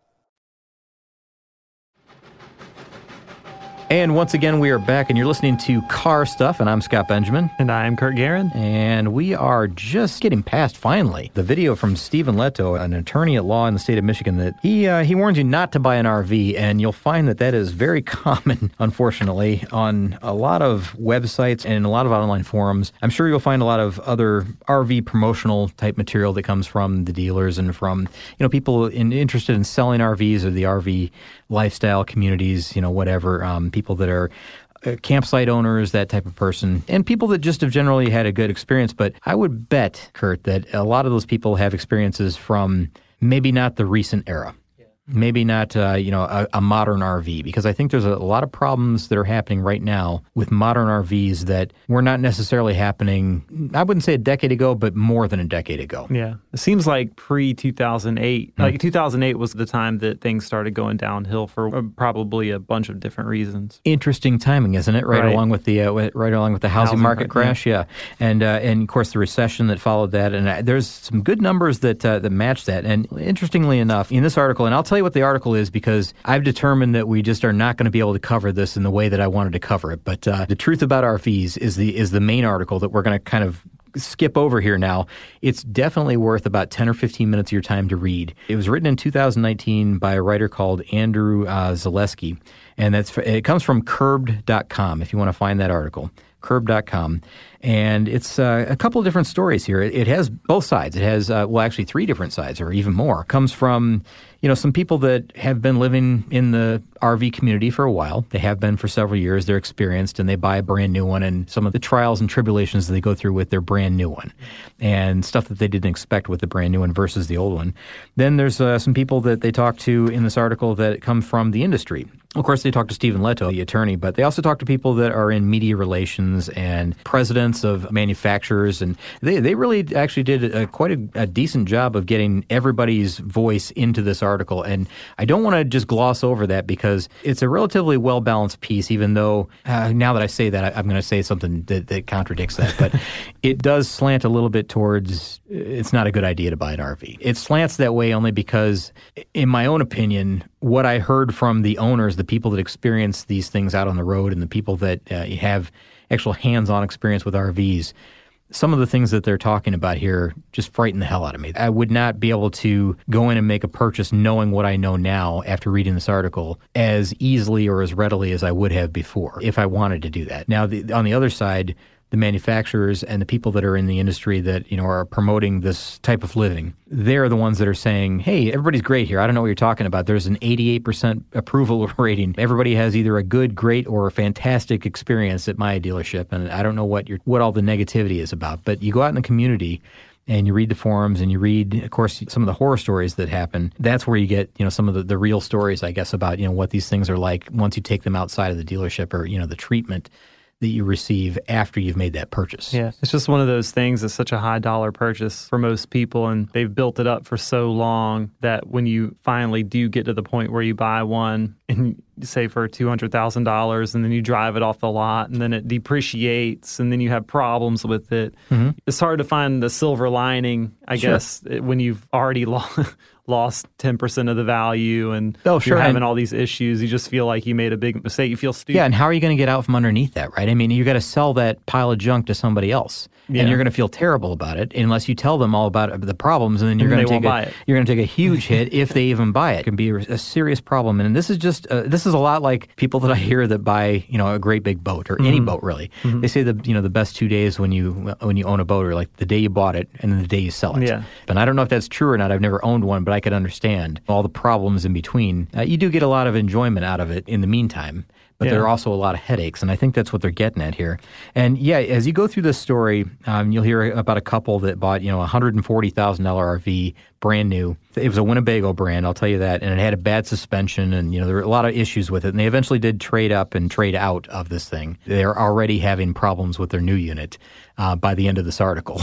And once again, we are back, and you're listening to Car Stuff, and I'm Scott Benjamin. And I'm Kurt Guerin. And we are just getting past, finally, the video from Stephen Leto, an attorney at law in the state of Michigan, that he warns you not to buy an RV, and you'll find that is very common, unfortunately, on a lot of websites and in a lot of online forums. I'm sure you'll find a lot of other RV promotional type material that comes from the dealers and from, people interested in selling RVs or the RV lifestyle communities, whatever, people that are campsite owners, that type of person, and people that just have generally had a good experience. But I would bet, Kurt, that a lot of those people have experiences from maybe not the recent era. Maybe not, a modern RV, because I think there's a lot of problems that are happening right now with modern RVs that were not necessarily happening, I wouldn't say a decade ago, but more than a decade ago. Yeah. It seems like pre-2008, like 2008 was the time that things started going downhill for probably a bunch of different reasons. Interesting timing, isn't it? Right along with the housing market crash, yeah. And of course the recession that followed that, and there's some good numbers that match that. And interestingly enough, in this article, and I'll tell you what the article is because I've determined that we just are not going to be able to cover this in the way that I wanted to cover it. But the truth about RVs is the main article that we're going to kind of skip over here now. It's definitely worth about 10 or 15 minutes of your time to read. It was written in 2019 by a writer called Andrew Zaleski, and it comes from Curbed.com if you want to find that article. Curb.com. And it's a couple of different stories here. It has both sides. It has, actually 3 different sides or even more. It comes from, some people that have been living in the RV community for a while. They have been for several years. They're experienced and they buy a brand new one and some of the trials and tribulations that they go through with their brand new one and stuff that they didn't expect with the brand new one versus the old one. Then there's some people that they talk to in this article that come from the industry. Of course, they talk to Stephen Leto, the attorney, but they also talk to people that are in media relations and presidents of manufacturers, and they really actually did quite a decent job of getting everybody's voice into this article. And I don't want to just gloss over that because it's a relatively well-balanced piece, even though now that I say that, I'm going to say something that contradicts that. But it does slant a little bit towards it's not a good idea to buy an RV. It slants that way only because, in my own opinion, what I heard from the owners, the people that experience these things out on the road and the people that have actual hands-on experience with RVs, some of the things that they're talking about here just frighten the hell out of me. I would not be able to go in and make a purchase knowing what I know now after reading this article as easily or as readily as I would have before if I wanted to do that. Now, on the other side, the manufacturers and the people that are in the industry that are promoting this type of living, they're the ones that are saying, hey, everybody's great here. I don't know what you're talking about. There's an 88% approval rating. Everybody has either a good, great, or a fantastic experience at my dealership, and I don't know what all the negativity is about. But you go out in the community and you read the forums and you read, of course, some of the horror stories that happen. That's where you get, some of the real stories, I guess, about, what these things are like once you take them outside of the dealership or, the treatment that you receive after you've made that purchase. Yeah, it's just one of those things that's such a high dollar purchase for most people, and they've built it up for so long that when you finally do get to the point where you buy one and say for $200,000 and then you drive it off the lot and then it depreciates and then you have problems with it. Mm-hmm. It's hard to find the silver lining, I guess, when you've already lost 10% of the value and you're having all these issues. You just feel like you made a big mistake. You feel stupid. Yeah, and how are you going to get out from underneath that, right? I mean, you got to sell that pile of junk to somebody else. Yeah. And you're going to feel terrible about it unless you tell them all about the problems, and then you're going to take a huge hit if they even buy it. It can be a serious problem. And this is just this is a lot like people that I hear that buy a great big boat or any boat really. Mm-hmm. They say the best 2 days when you own a boat are like the day you bought it and then the day you sell it. Yeah. And I don't know if that's true or not. I've never owned one, but I could understand all the problems in between. You do get a lot of enjoyment out of it in the meantime. But there are also a lot of headaches, and I think that's what they're getting at here. And yeah, as you go through this story, you'll hear about a couple that bought, $140,000 RV, brand new. It was a Winnebago brand, I'll tell you that, and it had a bad suspension, and there were a lot of issues with it. And they eventually did trade up and trade out of this thing. They're already having problems with their new unit by the end of this article.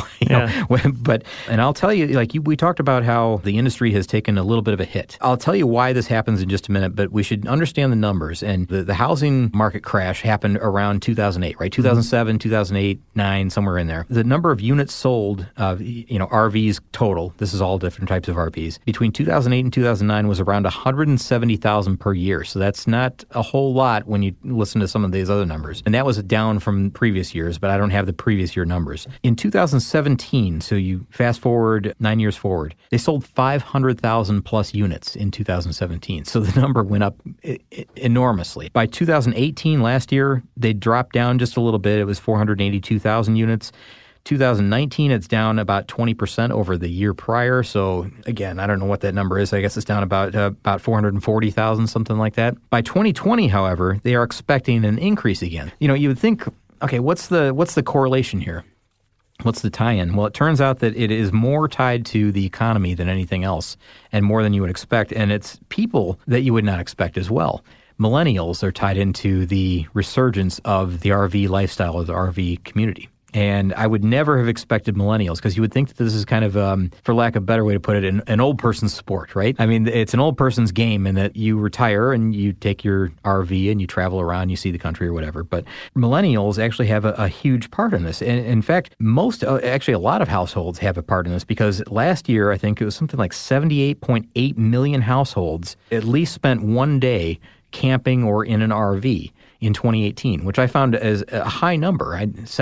And I'll tell you, we talked about how the industry has taken a little bit of a hit. I'll tell you why this happens in just a minute, but we should understand the numbers. And the housing market crash happened around 2008, right? 2007, 2008, 9, somewhere in there. The number of units sold, RVs total, this is all different types of RVs, between 2008 and 2009 was around 170,000 per year. So that's not a whole lot when you listen to some of these other numbers. And that was down from previous years, but I don't have the previous year numbers. In 2017, so you fast forward 9 years forward, they sold 500,000 plus units in 2017. So the number went up enormously. By 2018, last year, they dropped down just a little bit. It was 482,000 units. 2019, it's down about 20% over the year prior. So again, I don't know what that number is. I guess it's down about 440,000, something like that. By 2020, however, they are expecting an increase again. You would think, okay, what's the correlation here? What's the tie-in? Well, it turns out that it is more tied to the economy than anything else, and more than you would expect. And it's people that you would not expect as well. Millennials are tied into the resurgence of the RV lifestyle, of the RV community. And I would never have expected millennials, because you would think that this is kind of, for lack of a better way to put it, an old person's sport, right? I mean, it's an old person's game in that you retire and you take your RV and you travel around, you see the country or whatever. But millennials actually have a huge part in this. And in fact, actually a lot of households have a part in this, because last year, I think it was something like 78.8 million households at least spent one day camping or in an RV in 2018, which I found as a high number.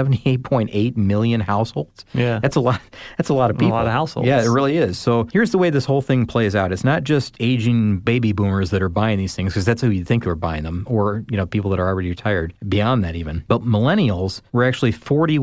78.8 million households. Yeah. That's a lot. That's a lot of people. A lot of households. Yeah, it really is. So here's the way this whole thing plays out. It's not just aging baby boomers that are buying these things, because that's who you think are buying them, or, you know, people that are already retired, beyond that even. But millennials were actually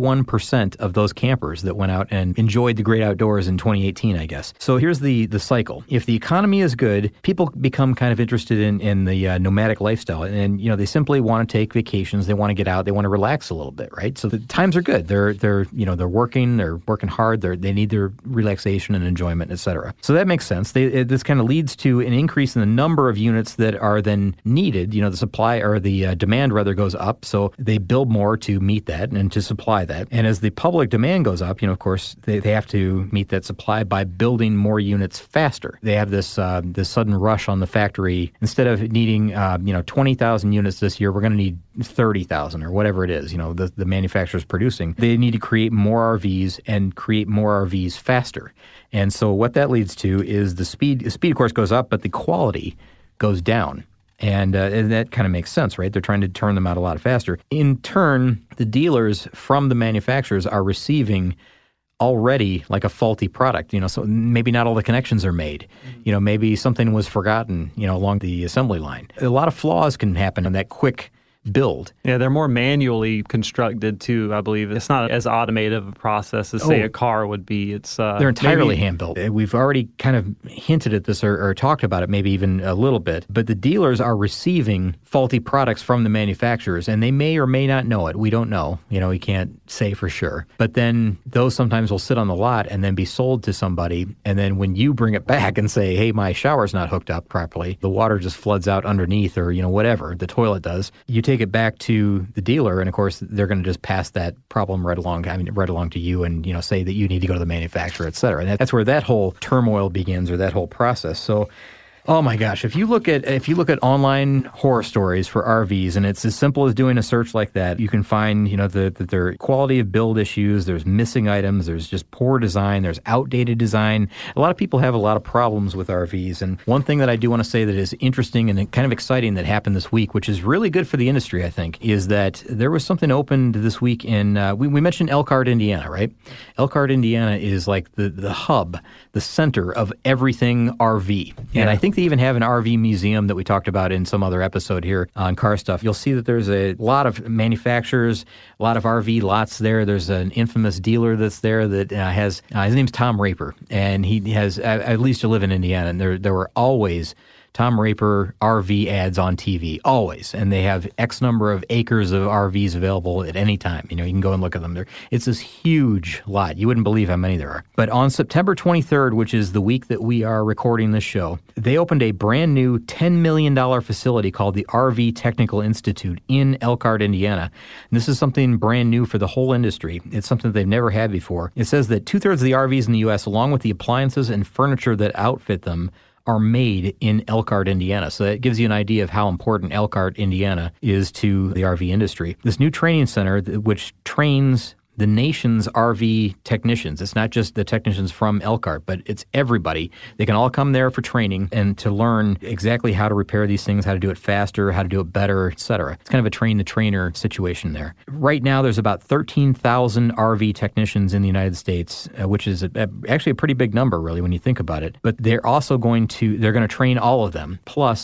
41% of those campers that went out and enjoyed the great outdoors in 2018, I guess. So here's the cycle. If the economy is good, people become kind of interested in the nomadic lifestyle, and you know, they simply want to take vacations, they want to get out, they want to relax a little bit, right? So the times are good. They're working hard, they need their relaxation and enjoyment, etc. So that makes sense. This kind of leads to an increase in the number of units that are then needed. You know, the supply, or the demand rather, goes up, so they build more to meet that and to supply that. And as the public demand goes up, you know, of course, they have to meet that supply by building more units faster. They have this sudden rush on the factory. Instead of needing 20,000 units this year, we're going to need 30,000 or whatever it is, you know, the manufacturer's producing. They need to create more RVs and create more RVs faster. And so what that leads to is the speed, of course, goes up, but the quality goes down. And that kind of makes sense, right? They're trying to turn them out a lot faster. In turn, the dealers from the manufacturers are receiving already like a faulty product, you know, so maybe not all the connections are made. You know, maybe something was forgotten, you know, along the assembly line. A lot of flaws can happen in that quick build. Yeah, they're more manually constructed too, I believe. It's not as automated of a process as, say, a car would be. It's they're entirely hand-built. We've already kind of hinted at this or talked about it maybe even a little bit, but the dealers are receiving faulty products from the manufacturers, and they may or may not know it. We don't know. You know, we can't say for sure. But then those sometimes will sit on the lot and then be sold to somebody, and then when you bring it back and say, hey, my shower's not hooked up properly, the water just floods out underneath, or, you know, whatever, the toilet does, you take it back to the dealer, and of course they're going to just pass that problem right along to you, and, you know, say that you need to go to the manufacturer, et cetera. And that's where that whole turmoil begins, or that whole process. So, oh my gosh, if you look at online horror stories for RVs, and it's as simple as doing a search like that, you can find, you know, that there are quality of build issues, there's missing items, there's just poor design, there's outdated design. A lot of people have a lot of problems with RVs, and one thing that I do want to say that is interesting and kind of exciting that happened this week, which is really good for the industry, I think, is that there was something opened this week in, we mentioned Elkhart, Indiana, right? Elkhart, Indiana is like the hub, the center of everything RV. Yeah. And I think they even have an RV museum that we talked about in some other episode here on Car Stuff. You'll see that there's a lot of manufacturers, a lot of RV lots there. There's an infamous dealer that's there that has, his name's Tom Raper, and he has, at least to live in Indiana, and there were always Tom Raper RV ads on TV, always. And they have X number of acres of RVs available at any time. You know, you can go and look at them. It's this huge lot. You wouldn't believe how many there are. But on September 23rd, which is the week that we are recording this show, they opened a brand new $10 million facility called the RV Technical Institute in Elkhart, Indiana. And this is something brand new for the whole industry. It's something that they've never had before. It says that 2/3 of the RVs in the U.S., along with the appliances and furniture that outfit them, are made in Elkhart, Indiana. So that gives you an idea of how important Elkhart, Indiana is to the RV industry. This new training center, which trains the nation's RV technicians. It's not just the technicians from Elkhart, but it's everybody. They can all come there for training and to learn exactly how to repair these things, how to do it faster, how to do it better, et cetera. It's kind of a train-the-trainer situation there. Right now, there's about 13,000 RV technicians in the United States, which is actually a pretty big number, really, when you think about it. But they're also going to train all of them, plus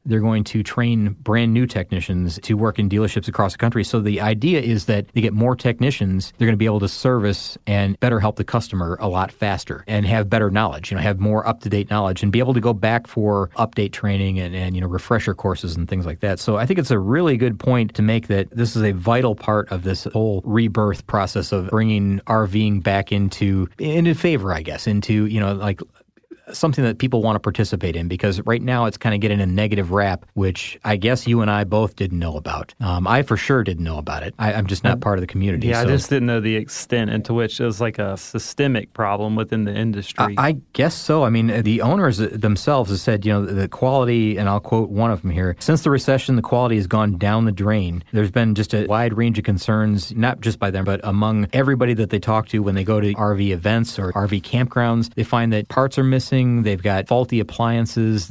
they're going to train brand new technicians to work in dealerships across the country. So the idea is that they get more technicians, they're going to be able to service and better help the customer a lot faster and have better knowledge, have more up-to-date knowledge and be able to go back for update training and refresher courses and things like that. So I think it's a really good point to make that this is a vital part of this whole rebirth process of bringing RVing back into favor, I guess, into, like something that people want to participate in, because right now it's kind of getting a negative rap, which I guess you and I both didn't know about. I for sure didn't know about it. I'm just not part of the community. Yeah, so. I just didn't know the extent into which it was like a systemic problem within the industry. I guess so. I mean, the owners themselves have said, the quality, and I'll quote one of them here, since the recession, the quality has gone down the drain. There's been just a wide range of concerns, not just by them, but among everybody that they talk to when they go to RV events or RV campgrounds. They find that parts are missing. They've got faulty appliances.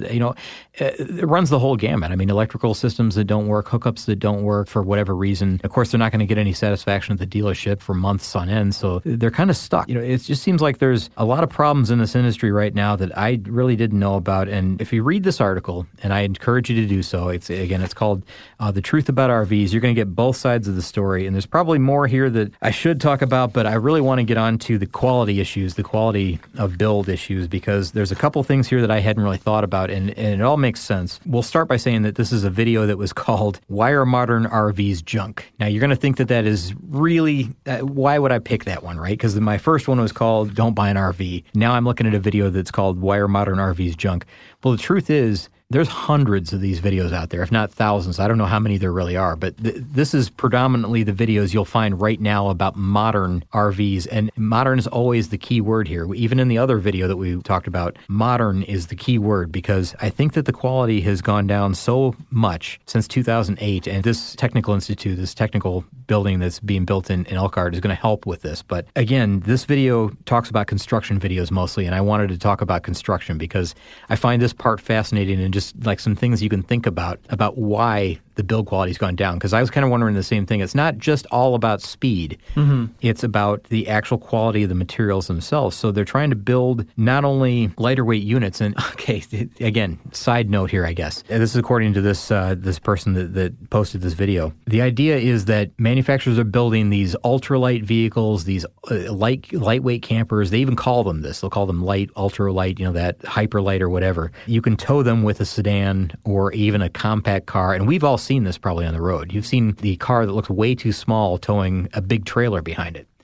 It runs the whole gamut. I mean, electrical systems that don't work, hookups that don't work for whatever reason. Of course, they're not going to get any satisfaction at the dealership for months on end, so they're kind of stuck. It just seems like there's a lot of problems in this industry right now that I really didn't know about. And if you read this article, and I encourage you to do so, it's called The Truth About RVs. You're going to get both sides of the story, and there's probably more here that I should talk about, but I really want to get on to the quality issues, the quality of build issues, because there's a couple things here that I hadn't really thought about, and it all makes sense. We'll start by saying that this is a video that was called Why Are Modern RVs Junk? Now, you're going to think that is really, why would I pick that one, right? Because my first one was called Don't Buy an RV. Now I'm looking at a video that's called Why Are Modern RVs Junk? Well, the truth is, there's hundreds of these videos out there, if not thousands. I don't know how many there really are, but this is predominantly the videos you'll find right now about modern RVs. And modern is always the key word here. Even in the other video that we talked about, modern is the key word, because I think that the quality has gone down so much since 2008. And this technical institute, this technical building that's being built in Elkhart is going to help with this. But again, this video talks about construction videos mostly, and I wanted to talk about construction because I find this part fascinating and just like some things you can think about why the build quality's gone down. Because I was kind of wondering the same thing. It's not just all about speed. Mm-hmm. It's about the actual quality of the materials themselves. So they're trying to build not only lighter weight units, and okay, again, side note here, I guess. This is according to this person that posted this video. The idea is that manufacturers are building these ultralight vehicles, these lightweight campers. They even call them this. They'll call them light, ultralight, that hyperlight or whatever. You can tow them with a sedan or even a compact car, and we've all seen this probably on the road. You've seen the car that looks way too small towing a big trailer behind it.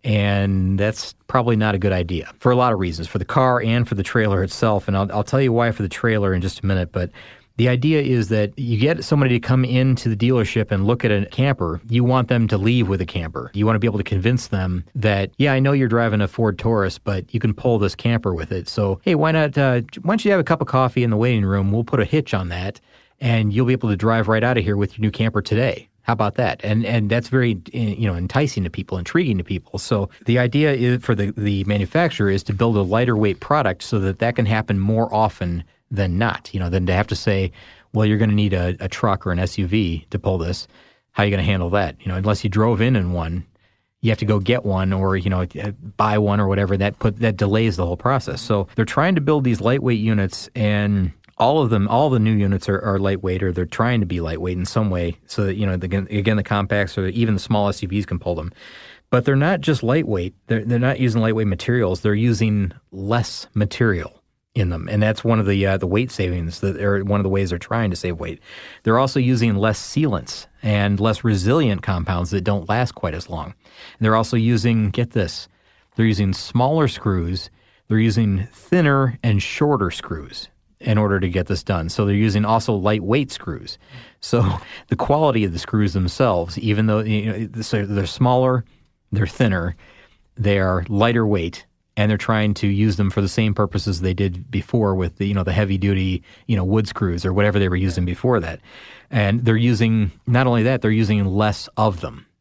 And that's probably not a good idea for a lot of reasons, for the car and for the trailer itself. And I'll tell you why for the trailer in just a minute. But the idea is that you get somebody to come into the dealership and look at a camper. You want them to leave with a camper. You want to be able to convince them that, yeah, I know you're driving a Ford Taurus, but you can pull this camper with it. So, hey, why don't you have a cup of coffee in the waiting room? We'll put a hitch on that, and you'll be able to drive right out of here with your new camper today. How about that? And that's very, enticing to people, intriguing to people. So the idea is for the manufacturer is to build a lighter weight product so that can happen more often than not, than to have to say, well, you're going to need a truck or an SUV to pull this. How are you going to handle that? Unless you drove in one, you have to go get one or, buy one or whatever. That delays the whole process. So they're trying to build these lightweight units, and all the new units are lightweight, or they're trying to be lightweight in some way so that, again, the compacts or even the small SUVs can pull them. But they're not just lightweight. They're not using lightweight materials. They're using less material in them. And that's one of the weight savings, or one of the ways they're trying to save weight. They're also using less sealants and less resilient compounds that don't last quite as long. And they're also using, get this, they're using smaller screws. They're using thinner and shorter screws in order to get this done. So they're using also lightweight screws. So the quality of the screws themselves, even though they're smaller, they're thinner, they are lighter weight, and they're trying to use them for the same purposes they did before with the heavy duty, wood screws or whatever they were using before that. And they're using, not only that, they're using less of them.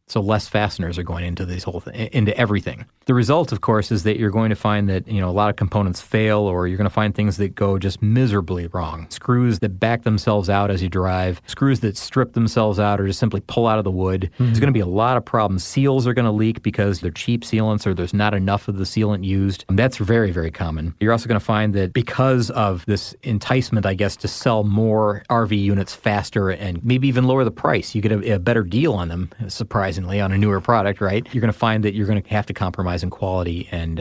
So less fasteners are going into into everything. The result, of course, is that you're going to find that, a lot of components fail, or you're going to find things that go just miserably wrong. Screws that back themselves out as you drive, screws that strip themselves out or just simply pull out of the wood. Mm-hmm. There's going to be a lot of problems. Seals are going to leak because they're cheap sealants or there's not enough of the sealant used. And that's very, very common. You're also going to find that because of this enticement, I guess, to sell more RV units faster and maybe even lower the price, you get a better deal on them, surprisingly, on a newer product, right? You're going to find that you're going to have to compromise in quality and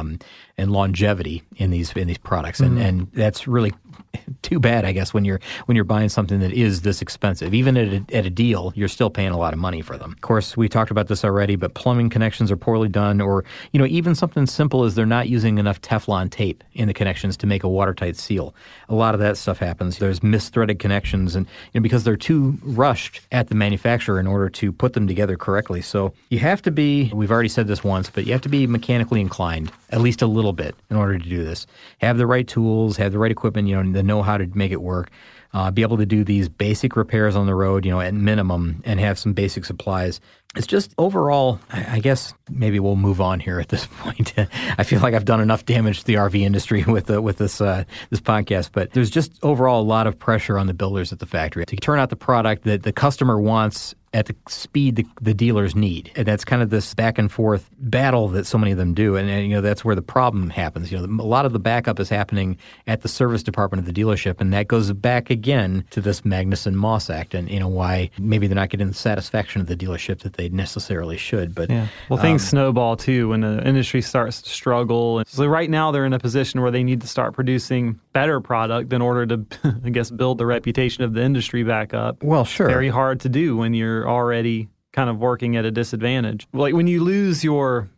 longevity in these products, and that's really too bad, I guess, when you're buying something that is this expensive. Even at a deal, you're still paying a lot of money for them. Of course, we talked about this already, but plumbing connections are poorly done, or even something simple as they're not using enough Teflon tape in the connections to make a watertight seal. A lot of that stuff happens. There's misthreaded connections, and because they're too rushed at the manufacturer in order to put them together correctly. So you have to be, we've already said this once, but you have to be mechanically inclined, at least a little bit, in order to do this. Have the right tools, have the right equipment, the know-how to make it work. Be able to do these basic repairs on the road, at minimum, and have some basic supplies. It's just overall, I guess maybe we'll move on here at this point. I feel like I've done enough damage to the RV industry with this podcast, but there's just overall a lot of pressure on the builders at the factory to turn out the product that the customer wants at the speed the dealers need. And that's kind of this back and forth battle that so many of them do. And that's where the problem happens. A lot of the backup is happening at the service department of the dealership, and that goes back again to this Magnuson-Moss Act and why maybe they're not getting the satisfaction of the dealership that they necessarily should. But things snowball too when the industry starts to struggle. So right now they're in a position where they need to start producing better product in order to, I guess, build the reputation of the industry back up. Well, sure. Very hard to do when you're already kind of working at a disadvantage. Like when you lose your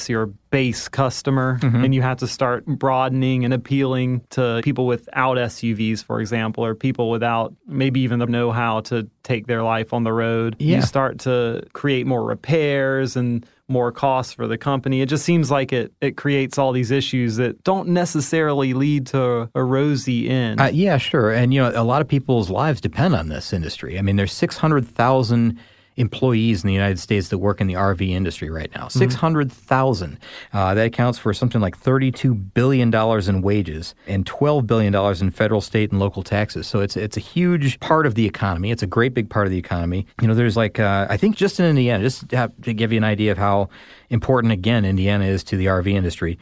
base customer and you have to start broadening and appealing to people without SUVs, for example, or people without maybe even the know-how to take their life on the road, you start to create more repairs and more costs for the company. It just seems like it creates all these issues that don't necessarily lead to a rosy end. Yeah, sure. And, a lot of people's lives depend on this industry. I mean, there's 600,000 employees in the United States that work in the RV industry right now. 600,000. That accounts for something like $32 billion in wages and $12 billion in federal, state, and local taxes. So it's a huge part of the economy. It's a great big part of the economy. There's I think just in Indiana, just to give you an idea of how important, again, Indiana is to the RV industry,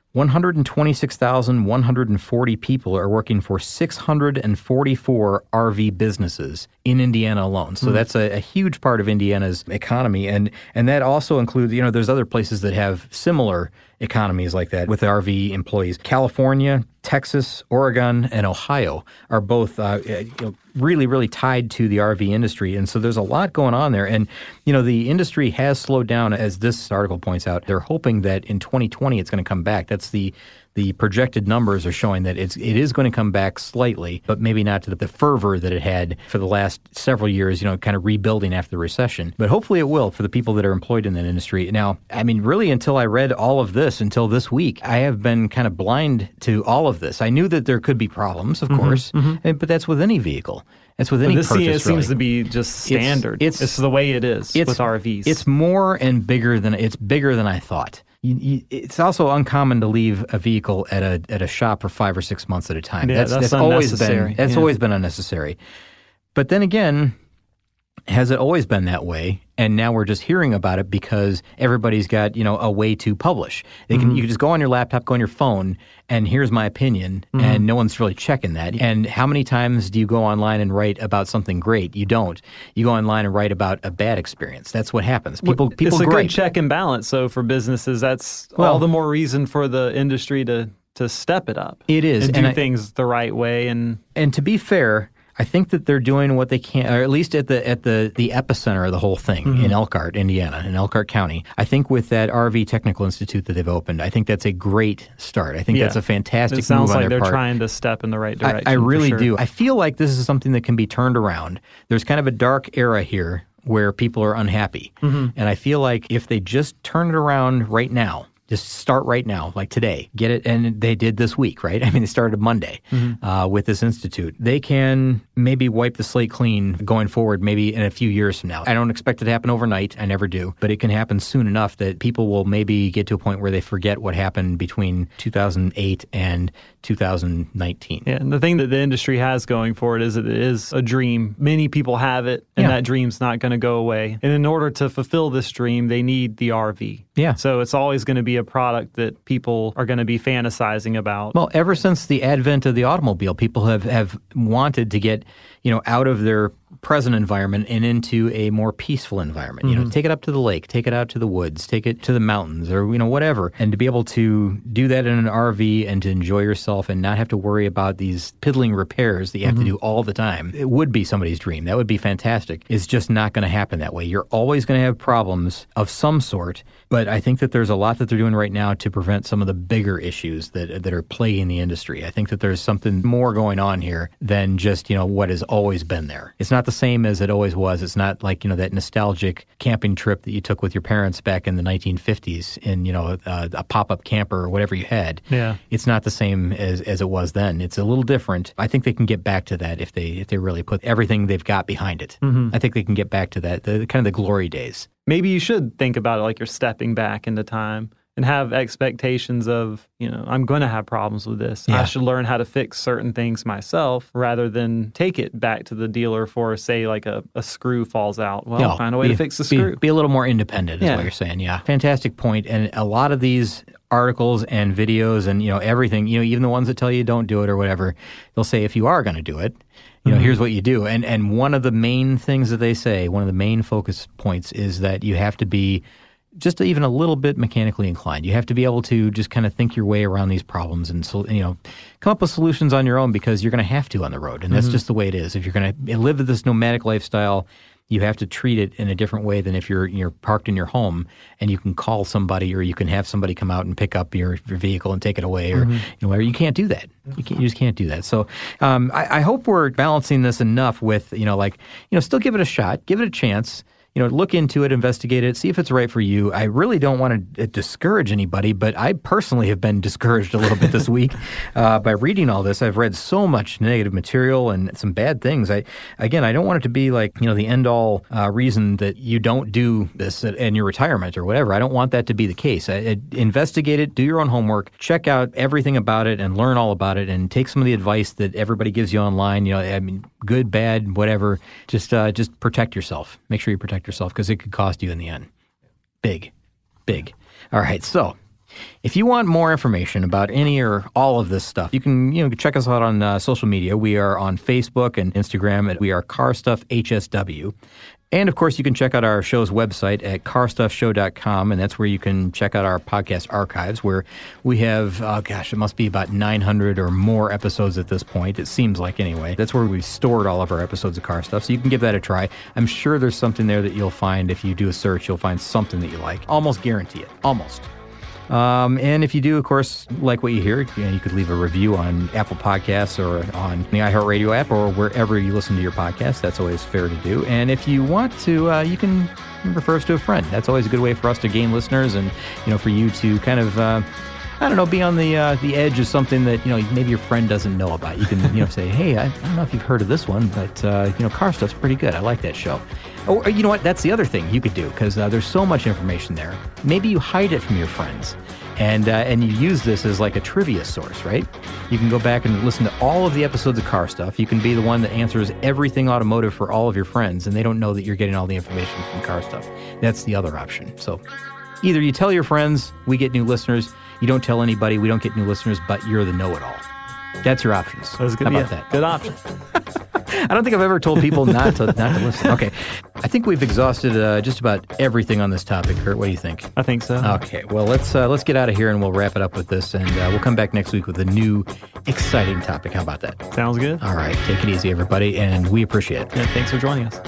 126,140 people are working for 644 RV businesses in Indiana alone. So that's a huge part of Indiana's economy. And that also includes, there's other places that have similar economies like that with RV employees. California, Texas, Oregon, and Ohio are both really, really tied to the RV industry. And so there's a lot going on there. And, the industry has slowed down, as this article points out. They're hoping that in 2020 it's going to come back. That's the projected numbers are showing that it is going to come back slightly, but maybe not to the fervor that it had for the last several years, kind of rebuilding after the recession. But hopefully it will for the people that are employed in that industry. Now, I mean, really, until I read all of this, until this week, I have been kind of blind to all of this. I knew that there could be problems, of course, but that's with any vehicle. It's with any purchase, seems to be just standard. It's the way it is with RVs. It's more and bigger than I thought. It's also uncommon to leave a vehicle at a shop for 5 or 6 months at a time. Yeah, that's unnecessary. Always been unnecessary. But then again, has it always been that way? And now we're just hearing about it because everybody's got, a way to publish. You can just go on your laptop, go on your phone, and here's my opinion, and no one's really checking that. And how many times do you go online and write about something great? You don't. You go online and write about a bad experience. That's what happens. People it's a gripe. good check and balance. So for businesses, that's all the more reason for the industry to step it up. It is. And do things the right way. And to be fair, I think that they're doing what they can, or at least at the epicenter of the whole thing in Elkhart, Indiana, in Elkhart County. I think with that RV Technical Institute that they've opened, I think that's a great start. I think that's a fantastic move on their part. It sounds like they're trying to step in the right direction. I really do. I feel like this is something that can be turned around. There's kind of a dark era here where people are unhappy. And I feel like if they just turn it around right now, Just start right now, like today. Get it. And they did this week, right? I mean, they started Monday with this institute. They can maybe wipe the slate clean going forward, maybe in a few years from now. I don't expect it to happen overnight. I never do. But it can happen soon enough that people will maybe get to a point where they forget what happened between 2008 and 2019. Yeah, and the thing that the industry has going for it is that it is a dream. Many people have it, and that dream's not going to go away. And in order to fulfill this dream, they need the RV. Yeah. So it's always going to be a product that people are going to be fantasizing about. Well, ever since the advent of the automobile, people have wanted to get, out of their present environment and into a more peaceful environment. Take it up to the lake, take it out to the woods, take it to the mountains, or whatever. And to be able to do that in an RV and to enjoy yourself and not have to worry about these piddling repairs that you have to do all the time, it would be somebody's dream. That would be fantastic. It's just not going to happen that way. You're always going to have problems of some sort, but I think that there's a lot that they're doing right now to prevent some of the bigger issues that are plaguing the industry. I think that there's something more going on here than just, what has always been there. It's not the same as it always was. It's not like, that nostalgic camping trip that you took with your parents back in the 1950s in, a pop-up camper or whatever you had. Yeah. It's not the same as it was then. It's a little different. I think they can get back to that if they really put everything they've got behind it. I think they can get back to that, the kind of the glory days. Maybe you should think about it like you're stepping back into time and have expectations of, I'm going to have problems with this. Yeah. I should learn how to fix certain things myself rather than take it back to the dealer for, say, like a screw falls out. Well, find a way to fix the screw. Be a little more independent is what you're saying, yeah. Fantastic point. And a lot of these articles and videos and, everything, even the ones that tell you don't do it or whatever, they'll say if you are going to do it, here's what you do. And one of the main things that they say, one of the main focus points is that you have to be just even a little bit mechanically inclined. You have to be able to just kind of think your way around these problems and, come up with solutions on your own because you're going to have to on the road. And that's just the way it is. If you're going to live this nomadic lifestyle, you have to treat it in a different way than if you're parked in your home and you can call somebody or you can have somebody come out and pick up your vehicle and take it away or whatever. You can't do that. You just can't do that. So I hope we're balancing this enough with, still give it a shot, give it a chance. Look into it, investigate it, see if it's right for you. I really don't want to discourage anybody, but I personally have been discouraged a little bit this week by reading all this. I've read so much negative material and some bad things. I don't want it to be like, the end-all reason that you don't do this in your retirement or whatever. I don't want that to be the case. Investigate it, do your own homework, check out everything about it and learn all about it and take some of the advice that everybody gives you online, good, bad, whatever. Just protect yourself. Make sure you protect yourself because it could cost you in the end. Big. All right, so if you want more information about any or all of this stuff, you can check us out on social media. We are on Facebook and Instagram. We are CarStuffHSW. And, of course, you can check out our show's website at carstuffshow.com, and that's where you can check out our podcast archives, where we have, it must be about 900 or more episodes at this point. It seems like, anyway. That's where we've stored all of our episodes of Car Stuff, so you can give that a try. I'm sure there's something there that you'll find. If you do a search, you'll find something that you like. Almost guarantee it. Almost. And if you do, of course, like what you hear, you could leave a review on Apple Podcasts or on the iHeartRadio app or wherever you listen to your podcast. That's always fair to do. And if you want to, you can refer us to a friend. That's always a good way for us to gain listeners and, for you to kind of, be on the edge of something that, maybe your friend doesn't know about. You can, say, hey, I don't know if you've heard of this one, but, Car Stuff's pretty good. I like that show. Or, you know what? That's the other thing you could do, because there's so much information there. Maybe you hide it from your friends, and you use this as like a trivia source, right? You can go back and listen to all of the episodes of Car Stuff. You can be the one that answers everything automotive for all of your friends, and they don't know that you're getting all the information from Car Stuff. That's the other option. So either you tell your friends, we get new listeners. You don't tell anybody, we don't get new listeners, but you're the know-it-all. That's your options. That was good. How about that? Good option. I don't think I've ever told people not to listen. Okay. I think we've exhausted just about everything on this topic, Kurt. What do you think? I think so. Okay. Well, let's get out of here and we'll wrap it up with this, and we'll come back next week with a new, exciting topic. How about that? Sounds good. All right. Take it easy, everybody, and we appreciate it. Yeah, thanks for joining us.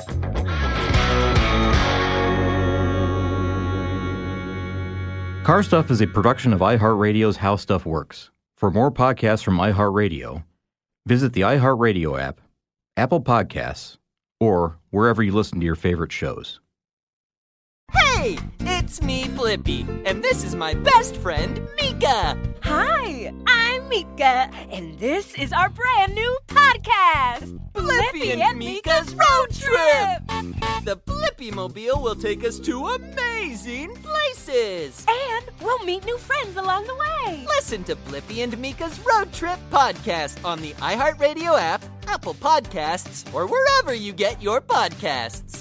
Car Stuff is a production of iHeartRadio's How Stuff Works. For more podcasts from iHeartRadio, visit the iHeartRadio app, Apple Podcasts, or wherever you listen to your favorite shows. Hey, it's me, Blippi, and this is my best friend, Mika. Hi, I'm Mika, and this is our brand new podcast, Blippi and Mika's Road Trip. The Blippi-mobile will take us to amazing places. And we'll meet new friends along the way. Listen to Blippi and Mika's Road Trip podcast on the iHeartRadio app, Apple Podcasts, or wherever you get your podcasts.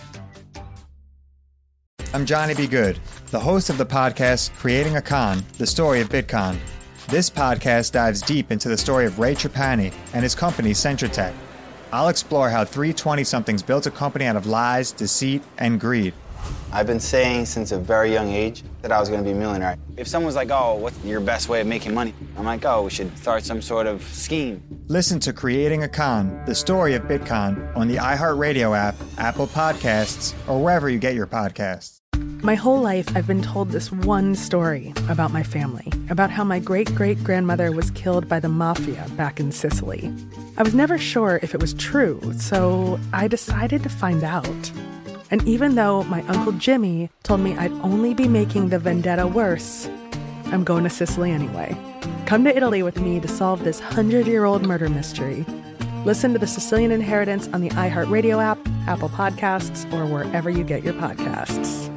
I'm Johnny B. Good, the host of the podcast Creating a Con, the story of Bitcoin. This podcast dives deep into the story of Ray Trapani and his company Centratech. I'll explore how three 20-somethings built a company out of lies, deceit, and greed. I've been saying since a very young age that I was going to be a millionaire. If someone's like, oh, what's your best way of making money? I'm like, oh, we should start some sort of scheme. Listen to Creating a Con, the story of Bitcoin on the iHeartRadio app, Apple Podcasts, or wherever you get your podcasts. My whole life, I've been told this one story about my family, about how my great-great-grandmother was killed by the mafia back in Sicily. I was never sure if it was true, so I decided to find out. And even though my Uncle Jimmy told me I'd only be making the vendetta worse, I'm going to Sicily anyway. Come to Italy with me to solve this 100-year-old murder mystery. Listen to The Sicilian Inheritance on the iHeartRadio app, Apple Podcasts, or wherever you get your podcasts.